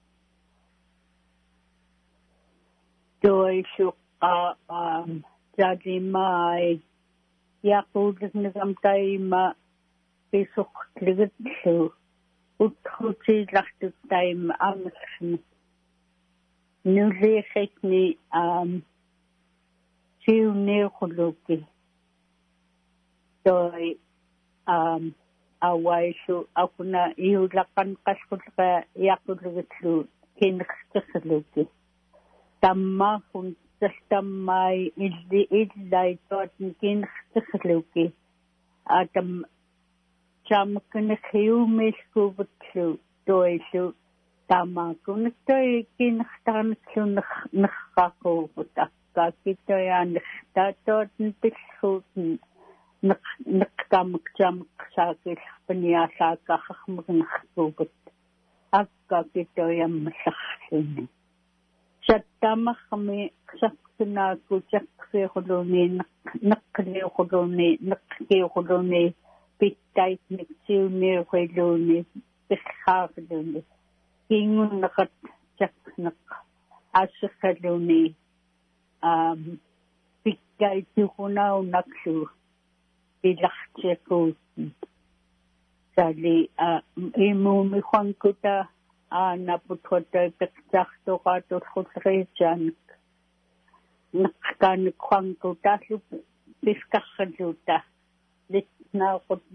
toy shuka jadi mai yakudik nagam taima pisuk ligitlu uthuchi lahtut taim amsn nulihekni siuni khuluki toy awaisu akuna iulakan kaskulka yakudigitlu kinxtisluki tamma hun tastamai illai totin kinxtisluki atam chamkun khiyumisku toisu tamma kun toy kinxtanlu nakhako butakka kitoyan tatot tiskhuten nakkamkjam sakil paniasaka khmgnkhubut akka kitoyan masakhin chattamakhmi sakna ku chakse khuluni nakli khuluni pittait niksiuni khuluni bikhafluni kingun nakat chaknak askhuluni pittait khunau naksu bilachekut sali imumi khwankuta naputhoto pekchakto kato khutrechan nakkan khwankuta lu biskakhaluta litna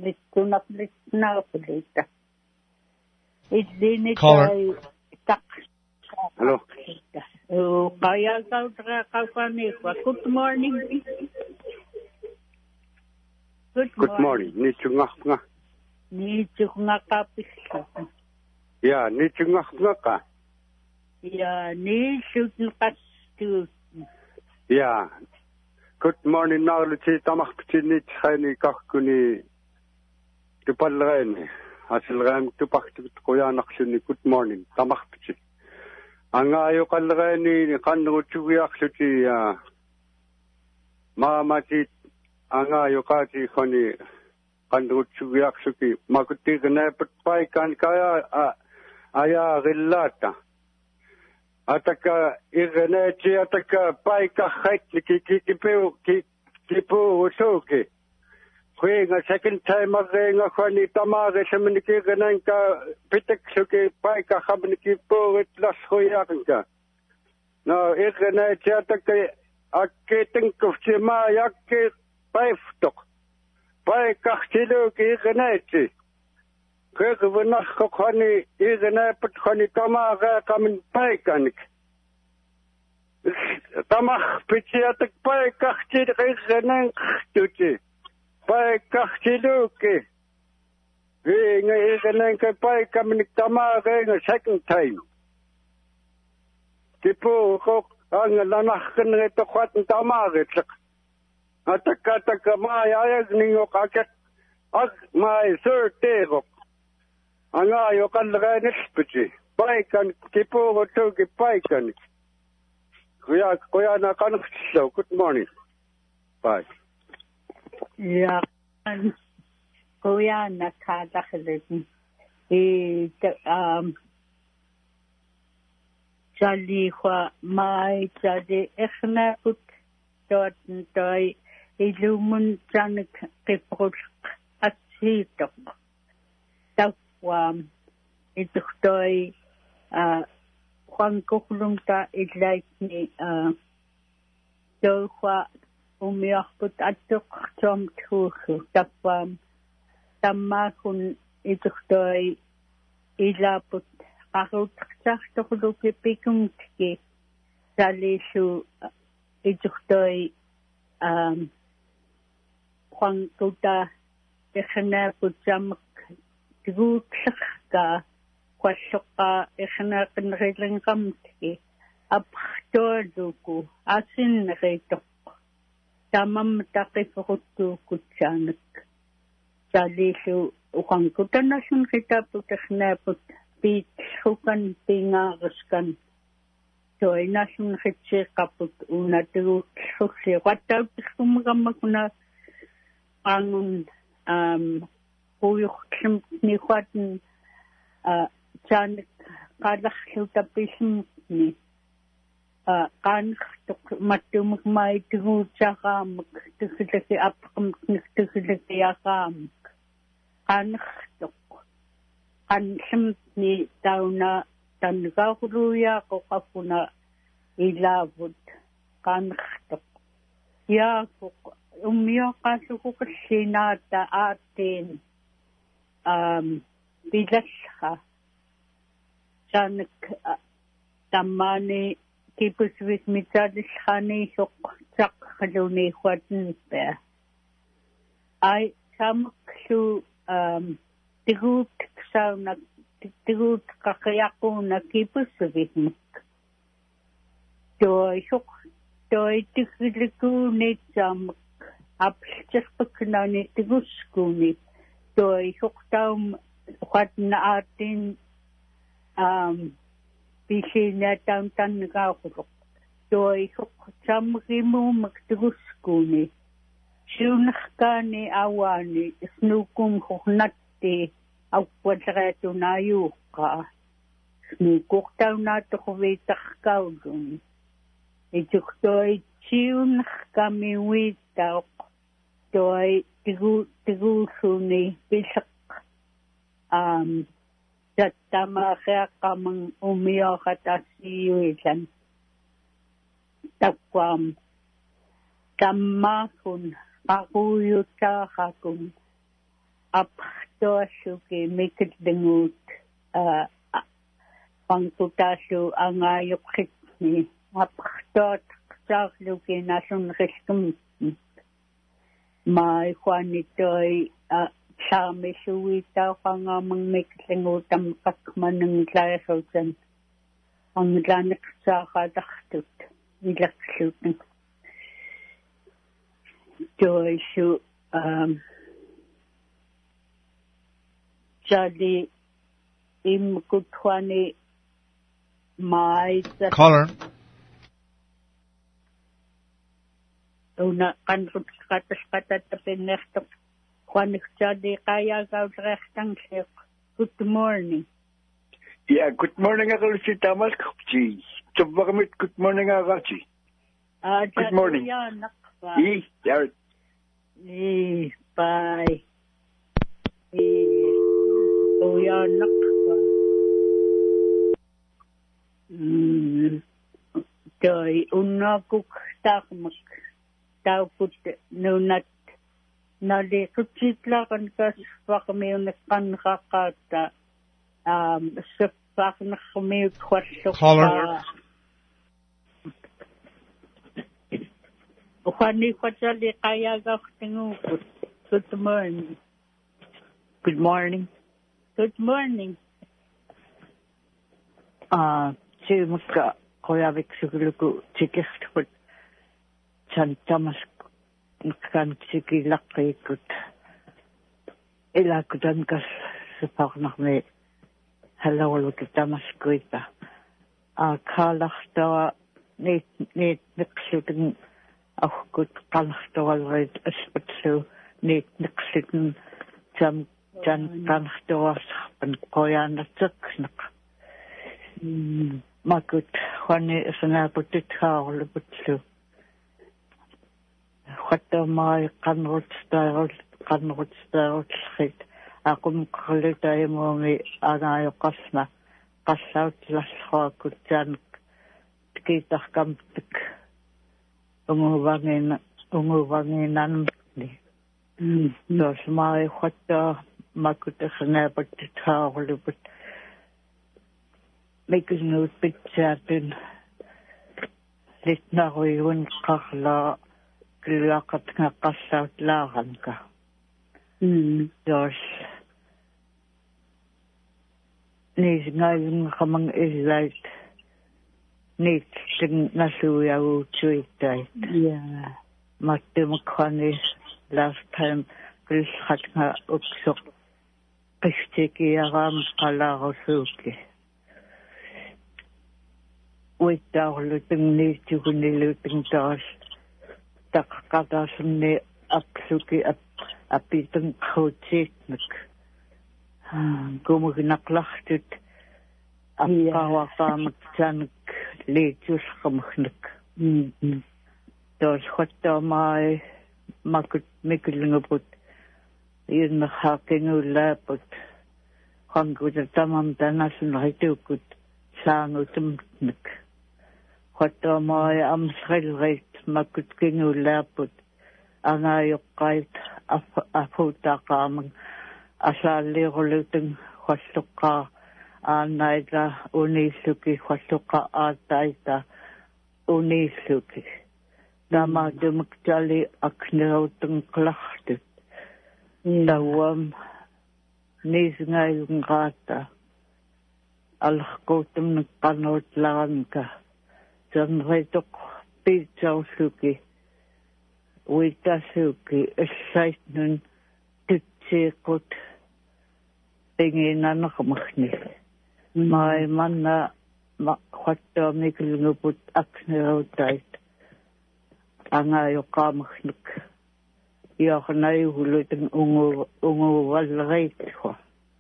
pulita idini tay tak hello kaya kawani good morning good morning ni chunga kapis ya ni chunga ka ya ni shutnqas tu ya good morning naulti tamakchini khani kakkuni tupalrani asilram tupaktu qoyanaqsuni good morning tamakchi angayo qalrani qanruchugiaqluti ya mamati angayo qati khani qanruchugiaqsuki makutigna patpai kan kaya aya gillata ataka irnechi ataka paika khaitli kipu usuki kwenga second time agenga khani tamage semniki gananka pitek suki paika khabni kipu itlas khoyakanka no irnechi ataka akketin kufchima yakke paiftok paika khiluki irnechi kegvnakh khani igna pat khani tamaga kamin paikanik tamakh pichiatak paikakh chirgnan tuchi paikakh chiluki inga ignan ka paikamin tamaga second time tipo khok ang lanakh kne to khat tamaga tlak ataka ma yagningo kaket ag mai surtego angayo kalranis pichi paikan kipo to ki paikan. Kuya na kan so good morning. Bye. Ja, kuya na kada geleden. Jali kwa mai jadi echna put dorten doi ilumun janik kipruk atsitok. Tawam ituk doi Juan Kukulumta idlaikni doi kwa umiakput atuk tom tuhu tawam tammakun ituk doi ilaput Qarutaqtartoqluki pikumtiki salisu itukdoi Juan Kuta ikhnaaput samak tiguutlaqqa qualluqqa ikhnaaqinnerillinqamtiki apqtoaluku asinnerittoq tamam taqifuruttuukutsaanaq salisu Juan Kuta nasun kitaput ikhnaaput Hukan pingariskan toy nasun hitse kaput unatu huksi watau kumagamakuna angun puyukhim ni khwatin chan qalakhutapism ni qan matumuk mai tu chaqam tukhilaki apqam tukhilaki yaqam qan Ansim ni tauna tangaruya ko kapuna ilavut kankhtok ya ko umiyo kasuko sinata atin bilasha sanik tamani kipuswit mitadishani sok sak haluni khwatin pe ai samaksu tigut sauna tigut kakayakuna kipuswit Doi tigiliku ni samak apchakpakna ni tiguskuni doi huktaum khwatna atin bisina tan gawruk doi huktamrimu magtiguskuni Shunakani awani snukum huknatti awwalratuna snukuktauna tukhvitakkaulun itukdoi chiunakami witaq doi tigusuni bisak tattamaqiaqqamang umiyoqatasiyuilan takwam tammakun aquyutaqakun aptoasuki mikitlingut pangtutasu angayuqitni aptoataqsaarluki nasun riskum mai kwanitoi saamisuitaqangamang mikitlingutam qakmanang tlaasutan anglaaniqsaaqatartut ilaqsuten Joysu jadi imkutwani mai caller una kanrut kata tapinertok kwanik jadi kaya gaudrechtang good morning Yeah, good morning ako si Tamas Kapchi. Tabakamit good morning akachi. Good morning. Jared. Bye. Kuya nakwa. Doi unakuk takmak. Tauput nunat. Nali kutsitlakan kas pakamiunakan kakata. Sepaknakamiut kwasok. Caller. Juani kwachali kaya gaktingukut. Good morning. Good morning. Good morning. Chimka koyavik sugluku chikistput chantamas kan chikilakikut ilakutan kas sepaknakme halawlu kitamaskuita kaallartawa niit niqsuten ahkut qallartawalrit aspatsu niit niqsuten jam jan qallartawasarpan qoyaanarteqsneq makut khani sanaputut haarluputlu khattamai qanrutstaarullit aqum qallutaimuumi anaayoqasna qallautlasruakut jaanik kiitarkamtuk unguvanginanni tosmai khatta makut sanaputut haarluput mikisnuut pitsaatun litnaruigun qarla killaqatnga qallaut laaranka dos nisngayung khamang islait nit sing nasuyagutuitai mattumakhani last time killqatnga uksuq qiftikiaram qalaarusuuki uittaarlutung niitsugunilutung taas taqqatasunni apsuki apitun khutitnik gumugnaqlartut appawaqaamak tanik liitsusqamagnik taas khattaamai makut mikilnguput yunnerhaaqingullaaput qanguta tamam tanasunritukut saangutumnik khattaamai amsrilrit makut kingullaaput angaayoqqait afutaqaamang asaalliirulutung khalluqqaa aannaita uniilluki khalluqqa aataita uniilluki tamaatumak tali aknerutun qlartut tawam niisngayungaata alqquutumnik qanuutlaranka sanrituq piitsaulluki uitasuki assaitnun tutsiiqut pingiinanermagni mai manna khattaamikilnguput akneruutait angaayoqaamagnik iornayugulutun unguvalleritwa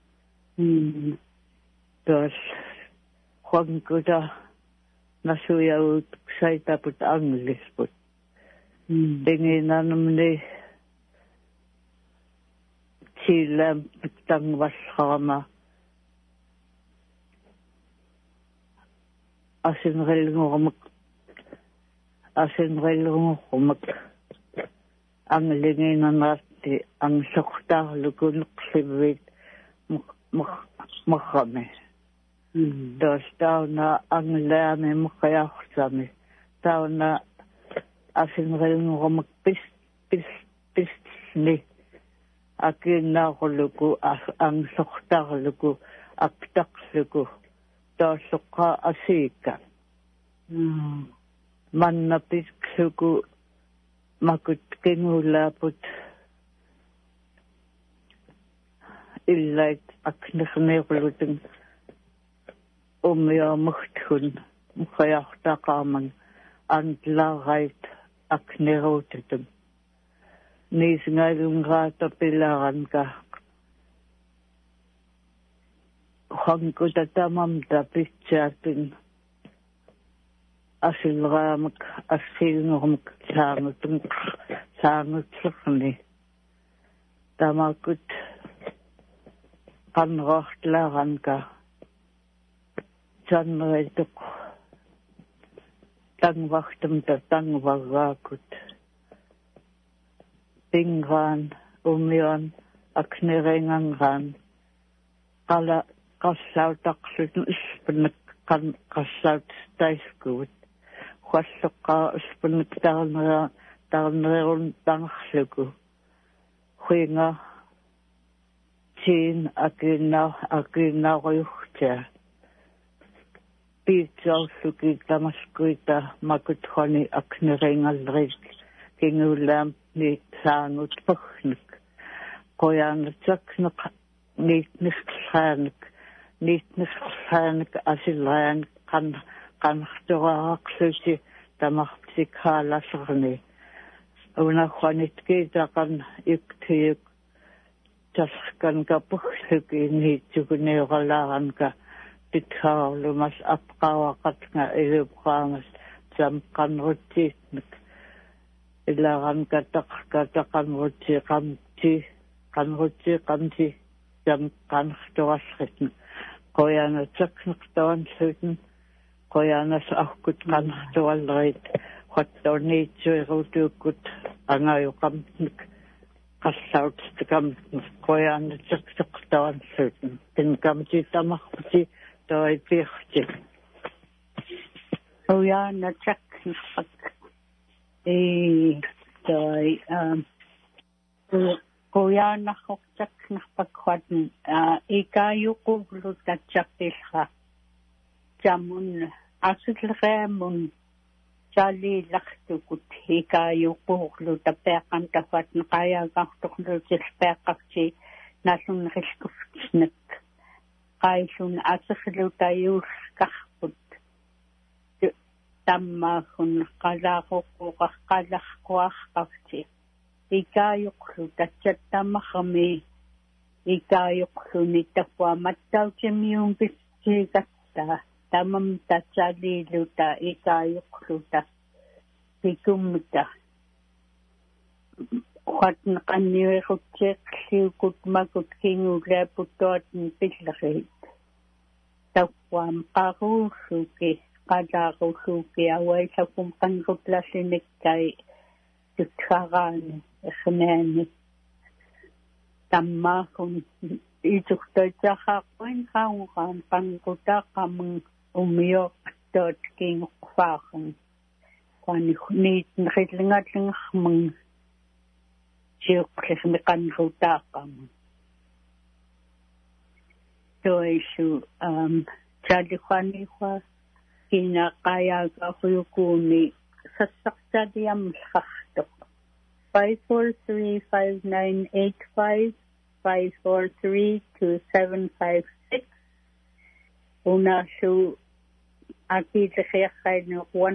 tas khankuta nasuyaut saitaput anglisput pingiinanumni tilam tangwasrama asinrilngormak anglinginanarti angsortaarlukuneqsivit maqame dos tauna anglaami maqayarsami tauna asinrilngormak pisni akinnaarluku angsortaarluku aktaqluku taassoqqa asiika mannapikluku makut kingullaaput illait aknerneerlutun ummiaamagtun muqayaartaqaaman antlarait aknerututun niisngalungaata pilaranka khankuta tamamta pitsaatun asilraamak assilngormak saangutlerni tamakut qanrortlaranka sanreituq tangvartumta tangvarraakut pingraan umion aknerengangraan qallautaqlutun ispanak qallautaiskuut khalluqqaa ispanak tarnerun tangerluku huinga tiin akiinnaaruyurtia piitsaulluki tamaskuita makutkhani aknerengallrik kingullaam niit saangut pagnik qoyaannertakneq niit nisqsaanik niitnerlaanik asillaan qanartoraaqlusi tamarpsikaalasarni unakhwanitkiitaqan ikthiuk taskankapuhluki niitsukuneoralaaranka pithaarlumas apqawaqatnga ilupraamas samqanrutiitnik ilaranka qanrutiqamti samqanartorasritnik qoyana taknertoanluten qoyanas ahkut qanartorallerit qattorniitsuirutuukkut angayuqamtnik qallautstikamtnik qoyana taknertoanluten tinkamti tamarputi toipiirti qoyana taknerpak toi qoyana taknerpakquatn ikayuquglu tatsappilra jamun asilreamun salillartukut ikayuquglu tapeaqan tafatn qayaaqartorlu silpeaqarti nallunnerilkuftnak qaillun aserlutayuulkarput tammaahun qalaaruqqaqallarquarqarti ikayuqlu tatsattamarmi ikayuqluni tafuamattautimium pissigatta tamam tatsaliluta ikayuqluta pikummita qatn qanniuerutseeqliukut makut kinguleaputtuatn pillerit tafuam qaruulluki qalaaruulluki awaillakum qanrutlallinikkai tukkaraani ernaani tammaahun itsuqtoitsaqaqquin qaunqaan qanrutaqamun umioqtoot kinguqfaaqun qani niitnerrillingallingermun siuqlirmi qanrutaqamun toisu taliqaniqa kina qayaaqaruyukuuni sassaqtaliamllartoq 5435985 5432756 unashu akitleqiaqqainu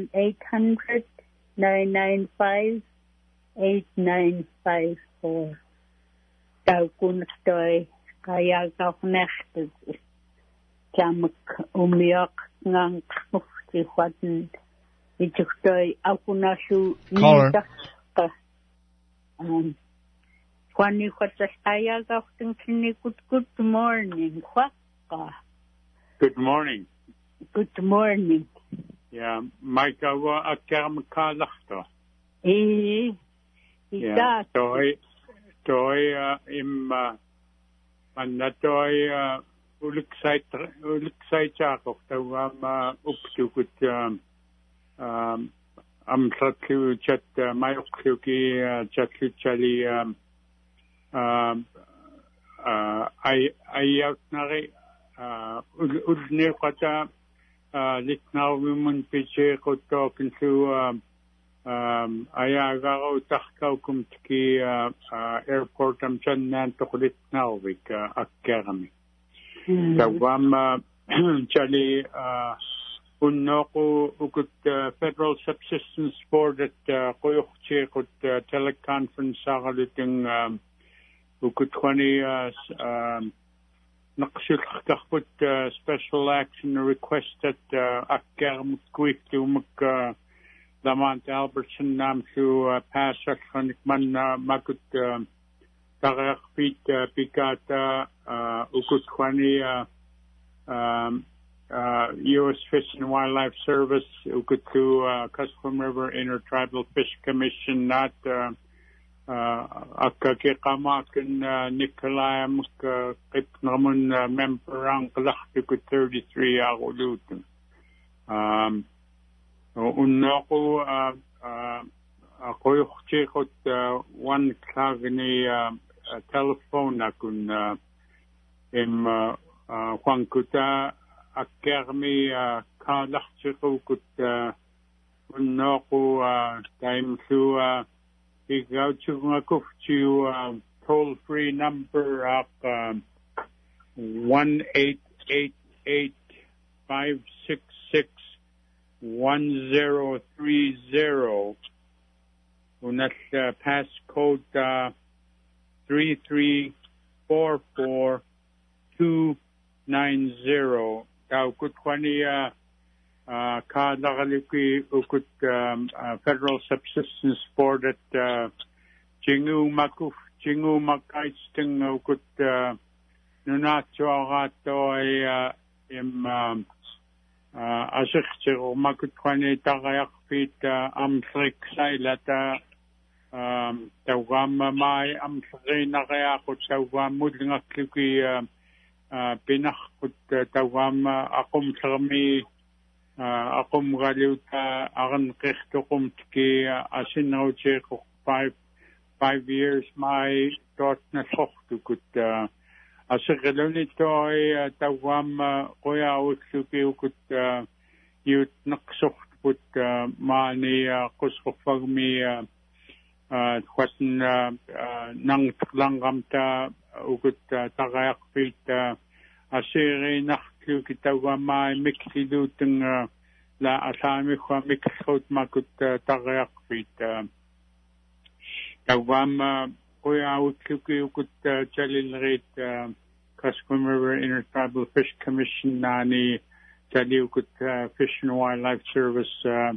1-800-995-8954 taukunnertoi qayaaqarnertut tamak umiaqngaanqarmufti huatn itsuktoi akunashu niitaqqa Kwani good morning. Good morning. Good morning. Yeah, Mike wa akarmkalachto. Yeah, toi im manatoi uliksaitakok tawam uptukut amsatlu chat mayokluki chatluchali ayaknari ulneqata litnarvimun pichequttoqinsu ayagaru tarkaukum tiki airport amchannan toqlitnarvik akkarami tawam chali unnoqu ukut Federal Subsistence Board at qoyuqchequt teleconference saqaluting ukut qani naqsulqarput special action request at akkarmukkuiktuumuk Lamont Albertson namsu passaqanik man makut taqaqpit pikata ukut qani U.S. Fish and Wildlife Service, Ukutu, Kuskokwim River Intertribal Fish Commission, not Akakikamakan Nikolai Qipnamun Memperang Kalaktukut 33 Agulutan. Unnaku Koyuchikut 1 Klagni telephone akun im Juankuta akkermi kaalaqtiqukut unnoqu taimsu igauchungakuftiu toll-free number 1-888 888-566-1030. Unat passcode 3344-290. Tau kutkwani kaadakaluki ukut Federal Subsistence Board at Jingu makaitsting ukut nunatso agato ay asikchiro makutkwani tagayakpit amsrik sailata tawgam mai amsri nakayakut tawgam mudlingakluki pinakut tawgam akum sarmi akum galiuta agan kishtukum tiki asinaucheko 5 years my dot na sochtukut asireloni toy tawam koya utsuki ukut yut naksochtput mani kusofagmi kwatn nang langgamta ukut tagayakpit asiri nakhluki tawama miksiluteng la asami kwa miksot makut tagayakpit tawam koya utsuki ukut jalil rate Kuskokwim River Intertribal Fish Commission nani jali ukut Fish and Wildlife Service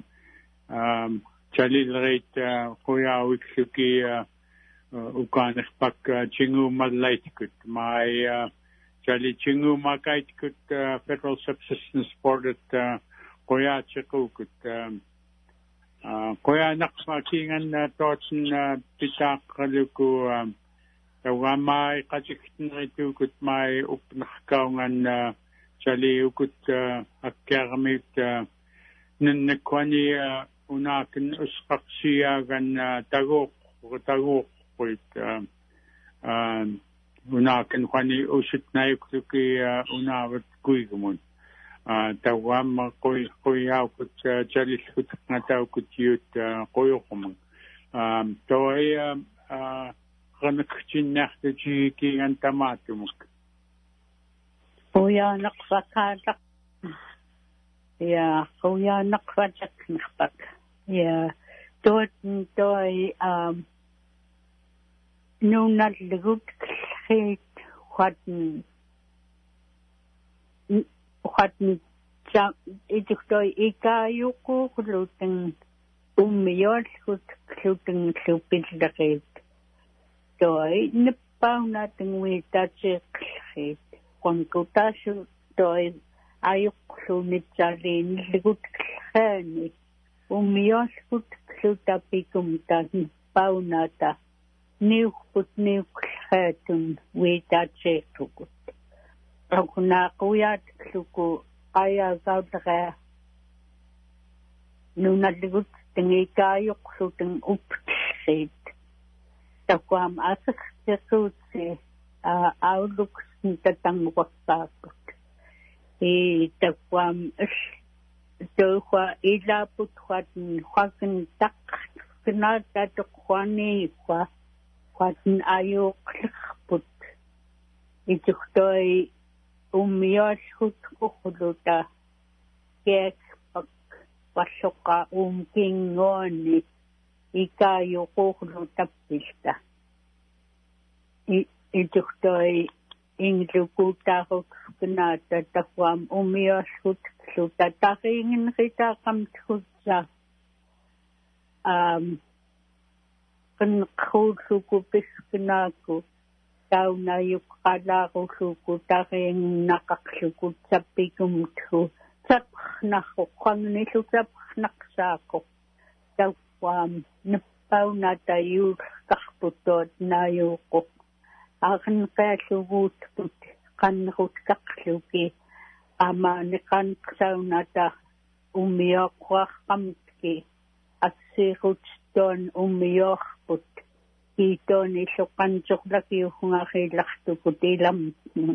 jalil rate koya utsuki ukanekpak chingu malaitkut my jali chingu makaitkut Federal Subsistence Board at koya chikukut koya nakmakingan totsin pitak kaluku tawamay kachiktin ito kut may upnakaungan jali ukut akyaramit nannakwani unakin uskaksiyagan tagok puit unakin kwani usit na yukuki unawat kuigumun tawam koyaw kut jalis kut ngataw kut yut koyokumang toy kanakchin nakta chiki ang tamatumuk kuya nakfakadak ya kuya nakfadak nakpak ya toy nunat ligut khit khatn jam itoktoy ikayuko kluteng umiyot kluteng klupit dakit toy nipaw nating witachik khit kung kutasu toy ayuk klunit jalin ligut khani umiyot klutapikum ta nipaw nata niw khatun witachik tukut ako na kuyat kluko kaya gaudaka nunaligut tingi kayo kluteng upsit takwam asak jasutsi outlook tatang wakakut takwam dohwa ilaput kwatin kwakin tak kinata tukwani kwatin ayo klikput ituktoy umiyos hutkuhuluta kek pasoka kingoni ikayo kuhuluta pista ituktoy inglukuta hutkunata takwam umiyos hutkuta takingin kita kamtkutsa kankhulsuku piskinako tau na yung kala ko suko taking nakaksukot sa pikum to sapah na ko kung niso sapah naksako tau napaw na tayo kakputot na yuko akan kaya sugot put kan hut kaksuki ama nikan ksaw na ta umiyok wak kamtki at sikot don umiyok put ito ni sukan suklaki yung akilakto kutilam.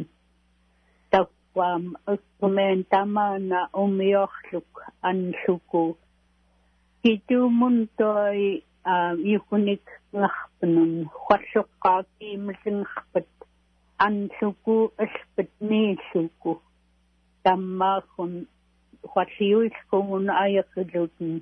Takwam kumentama na umiyok an suko. Ito muntoy yukunik ngakpanun. Kwasok kaki masing ngakpat. An suko aspet ni suko. Tammakun Huatliuiskun Ayakiluten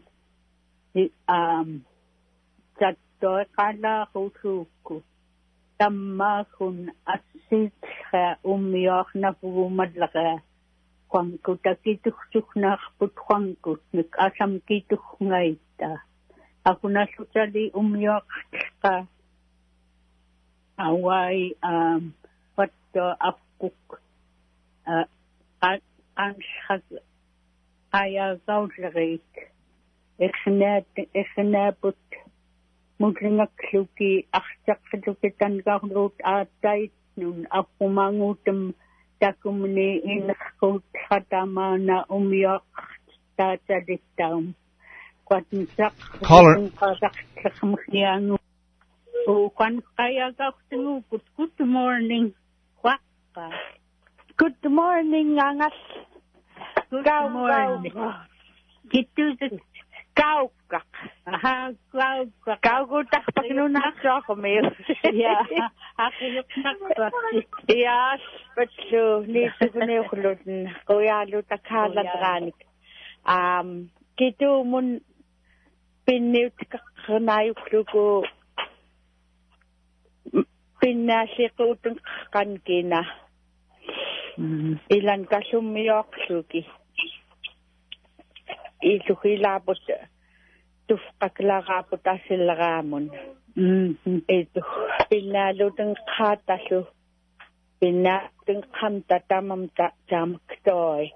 Tatto Kala Hutuku Tammakun Asitra na Pumadlaka Quankutakituk Putquankut Nik Asam Kituk Ngaita Akuna Sutali Ka Awai what Apkuk Anshag Aya Gaudlerik Echnabut Mudlingakluki Achtaklukitan Gaudrut Atait Nun Apumangutum Takumni in Kut Hatamana Umyak Tataditam Quatinsak Kazakh Oh, Kaya Gautinu, good morning. Good morning, Angas. Good morning. Get to the Gaukak. Gaugutak Pagnunak Chocolate. Yeah, yes, but so need to Nukulun, Goyaluta Kaladranik. Kitu Mun Pinut Kanai Klugo. Pinasikutung kankina. Ilan kasumiyoksuki. Isukilabot tufkaklagapot asilagamon. Ito pinalutang katasu. Pinatang kamtatamam tamktoy.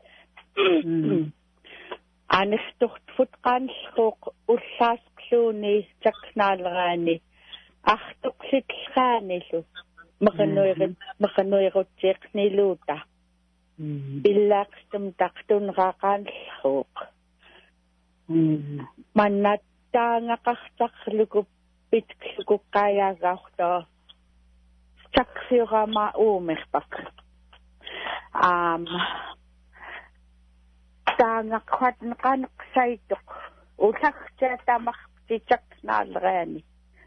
Anistuk futkanskuk usaskuni saknalgani. Achtuk sitskanisu. Makanoyrot niluta. Bilakstum taktun rakanshuk. Manatanga kaktaklukup pitklukup kaya gauto. Saksira maumekpak. Tanga kwatn kansaituk. Usak tamak titsak nalrani.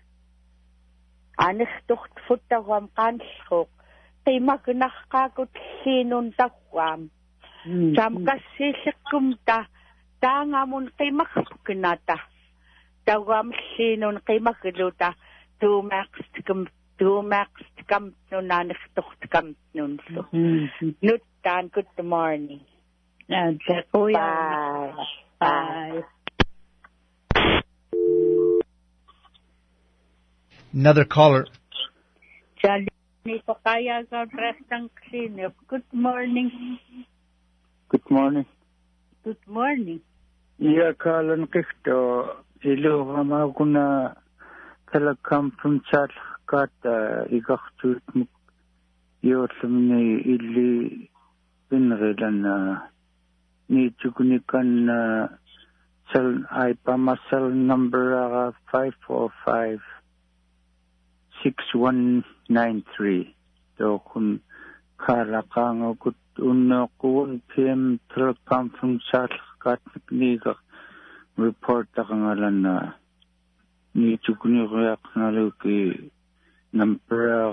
Anistuk futawam kanshuk. Kay magnakakot sinun takwam. Samkasisikumta. Tangamun kay makapkinata. Tawam sinun kay makluta. Tumax kam nun anistuk kam nun. Nutan, good morning. Bye. Bye. Another caller. Good morning. Good morning. Good morning. Yeah, Kalan Kifto, Ilu Hamaguna Kalakam from Chalkata, Igachut Yotamni Ili Binrilan, Nijugunikan cell IPAMA cell number 545. 6193. So kun kalakang gut unakun PM telecom from Chalkat Niga report akangalan na ni chukuni reak naluki number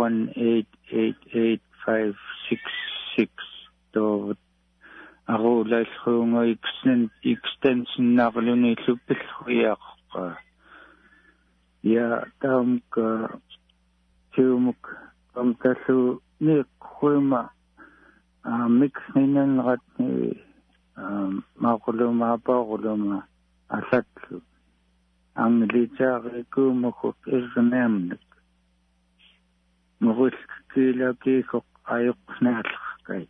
1888566 to ako lais ko nga extension na kalunay lupit kuyak ka. Ya tam ka tumuk tam kasu ni kulma mix ninan rat ni makuluma pa kuluma asat ang licha ko makot isnem makot kila ko ayok na kay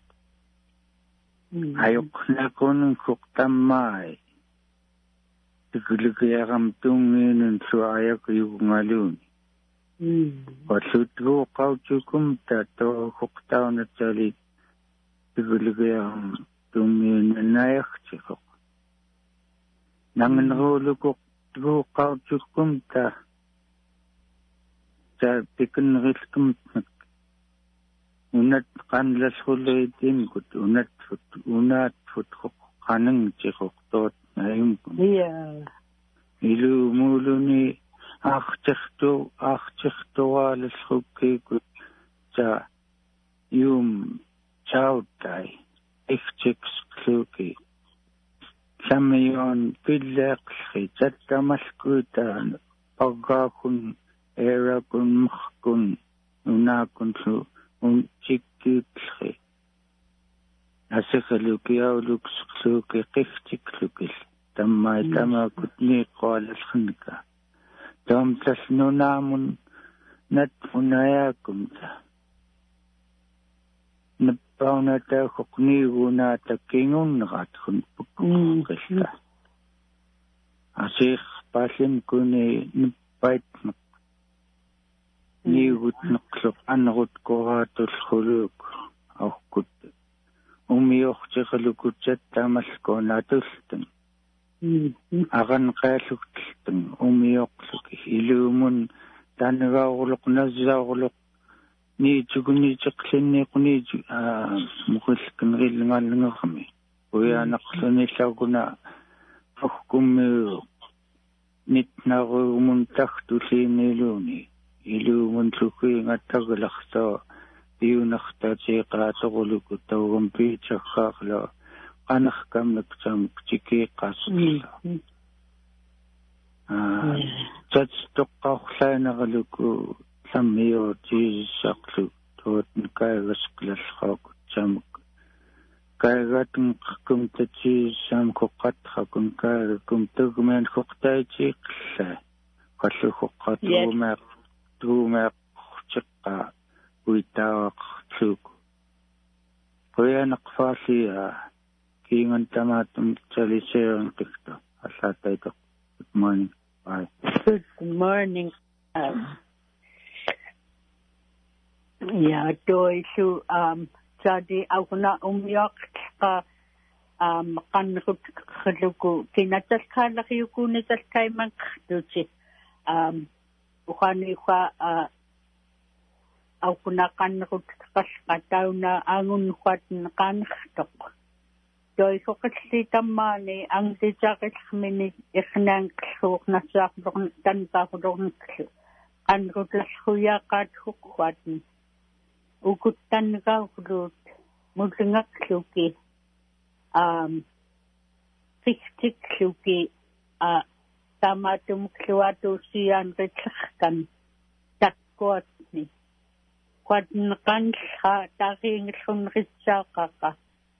ayok na kun ko tamay Kulikayakam tungin so ayak yung ngalun. Pasutro kauchukum tato huktaw na talit. Kulikayakam tungin nayak chikok. Nanganhulo ko kauchukum ta. Sa pikan riskum. Unat kanlas hulay din kut unat fut kanang chikok tot. Yeah. Ilu muluni achchto alis hukki sa yum chautai qiftiksluki samion pilleqli tattamalkuutaan paggaakun erakun mahkun unaakunlu tikkiutli asikhaluki auluksluki qiftiklukil tammai tamakut niiqaalalkhnika taamtalnunaamun natfunayakumta nappaunata khoqniiguna takkingunneratkhun pukkuqilla asih paallim kuni nippaitneq niigutneqluq annerut koraatulkhuluuk aukkut umiortiqalukuttat tamalkoonatultun agan qaalluktun umioqluki iluumun tanagaurluq nassaaurluq niitukuniitiqlinniquniitu muqillkinrillingaallungermi uyaanaqlunillaguna ahkummiu nitnaruumun tagtulliiniluuni iluumun lukiingattagulartaa piunartaatiiqaatoruluku taugum piitsaggaarla qanarkamik tamuk tikiiqqaassulla tat toqqaarlaanerluku sammiyo tiisaqlu tuutn kaigasqlalleraqut tamuk kaigatun qakkum tatiisam koqqatrakun kaigakum tugmen koqtaitiiqlla qallu koqqatuumeaq tuumeaq tiqqa uitaaqluku qoyanaqfaallia kiingan tamaatum taliseerin qifta allaataitaq. Good morning. Bye. Good morning. Toisu jadi auna umyaqqa qannrut khluku kinatalkhaalariuku nitalkaimanqtuti uqaniqa auna qannrut qallqatauna angunquatn qannertoq toisoqilli tammaani angtitaqillmini irnaanqlluuqnassaaqlorn tanpaaqlornqlu qannrutlalluyaaqaathuqqaatn ukuttangaaqluut mullingaqluki qiftikluki tamaatumqluatuusiaanritlerkan takkuatni qatnqanlla tariingillunritsaaqaqa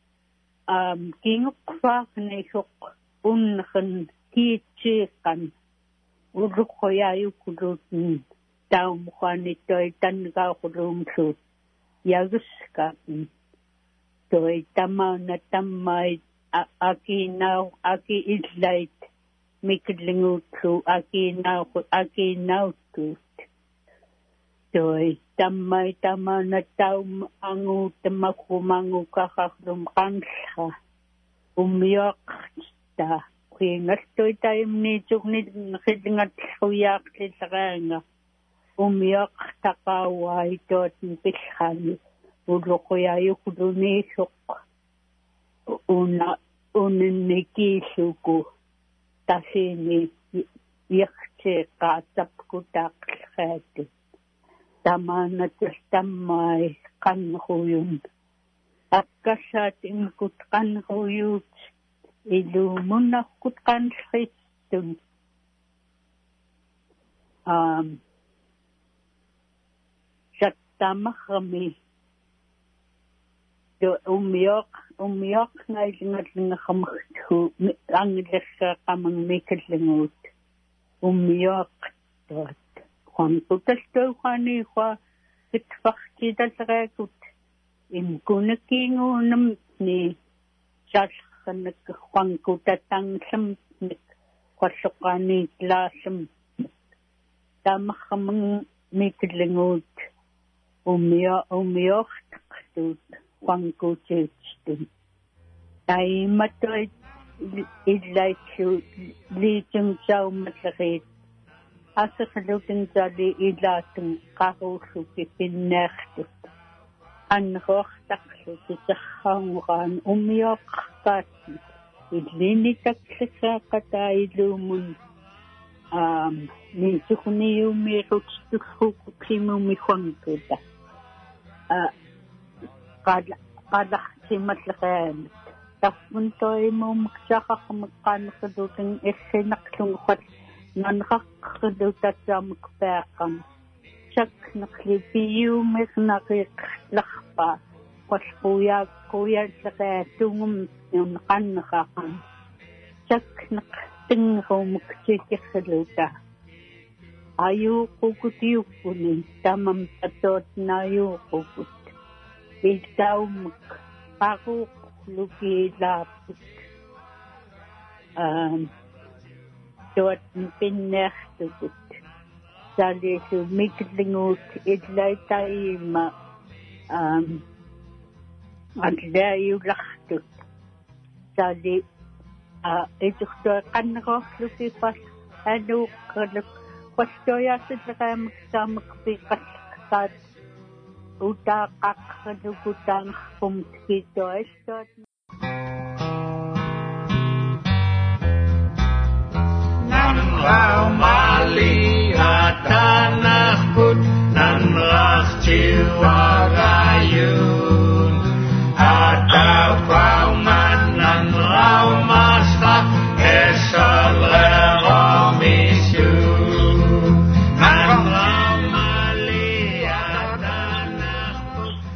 kinguqfaarnisuq unnern kiitsiiqqan ulluqoyaayukuluutn taumuqaanittoi tangaaquluumluut yaguskaatn toi tamauna tammai aki illait mikillinguutlu akiinauttuut toi tammai tamauna taum anguutamaqqumanguqaqarlum qanlla ummiaqta qiingaltoi taimniituknit qillingatluyaaqlilleraanga ummiaqtaqaawai tootn pillani ulluqoyaayukuluniisuq unnikiilluku tasini iqtiiqqaatapkutaaqleraatu tamaanatul tammai qannruyun akkasaat inkut qannruyuut iluumunarkut qannristun sattamarmi do ummiaq ngailingallingermartu angillersaaqamang mikallinguut ummiaq toat qanqutallauqaniiqa kitfartitallerakut imkunakiinguunam ni sallernak qanqutatanglamnik qalloqaniitlaallam tamarramang mikallinguut ummiortaqtuut qanqutiitstun taimatoit illaitlu liitumsaumallerit asserlukin tali ilaatun qaruulluki pinneertut anroortaqluki serraunguraan ummiorqaatni illinitaklisaaqatailuumun niitukuniumiirutstulluku klimumi qanquta qalaqsimallaqian tappuntoimu muksaqaqmaqaanqalutin illinaqlunguqat nanqaqqalutatsaamuk peeqqam saknaqlipiumirnaqiiqlarpa qalquyaaqquyallaqiatungum nunqannaqaqam saknaq tinngruumuktiikirluta ayuuqukutiukkuni tamam tatootnaayuuqukut iltaumuk paquuqlukiilaaput tuat pinnertukut salisu miklinguut illaitaima adlaayulartut sali iturtua qannaqorlukipas anuuqqaluk qastoyaasillaqaamak saamak piqallaqtaat utaaqaqqalukutaanarpum kiitoistoat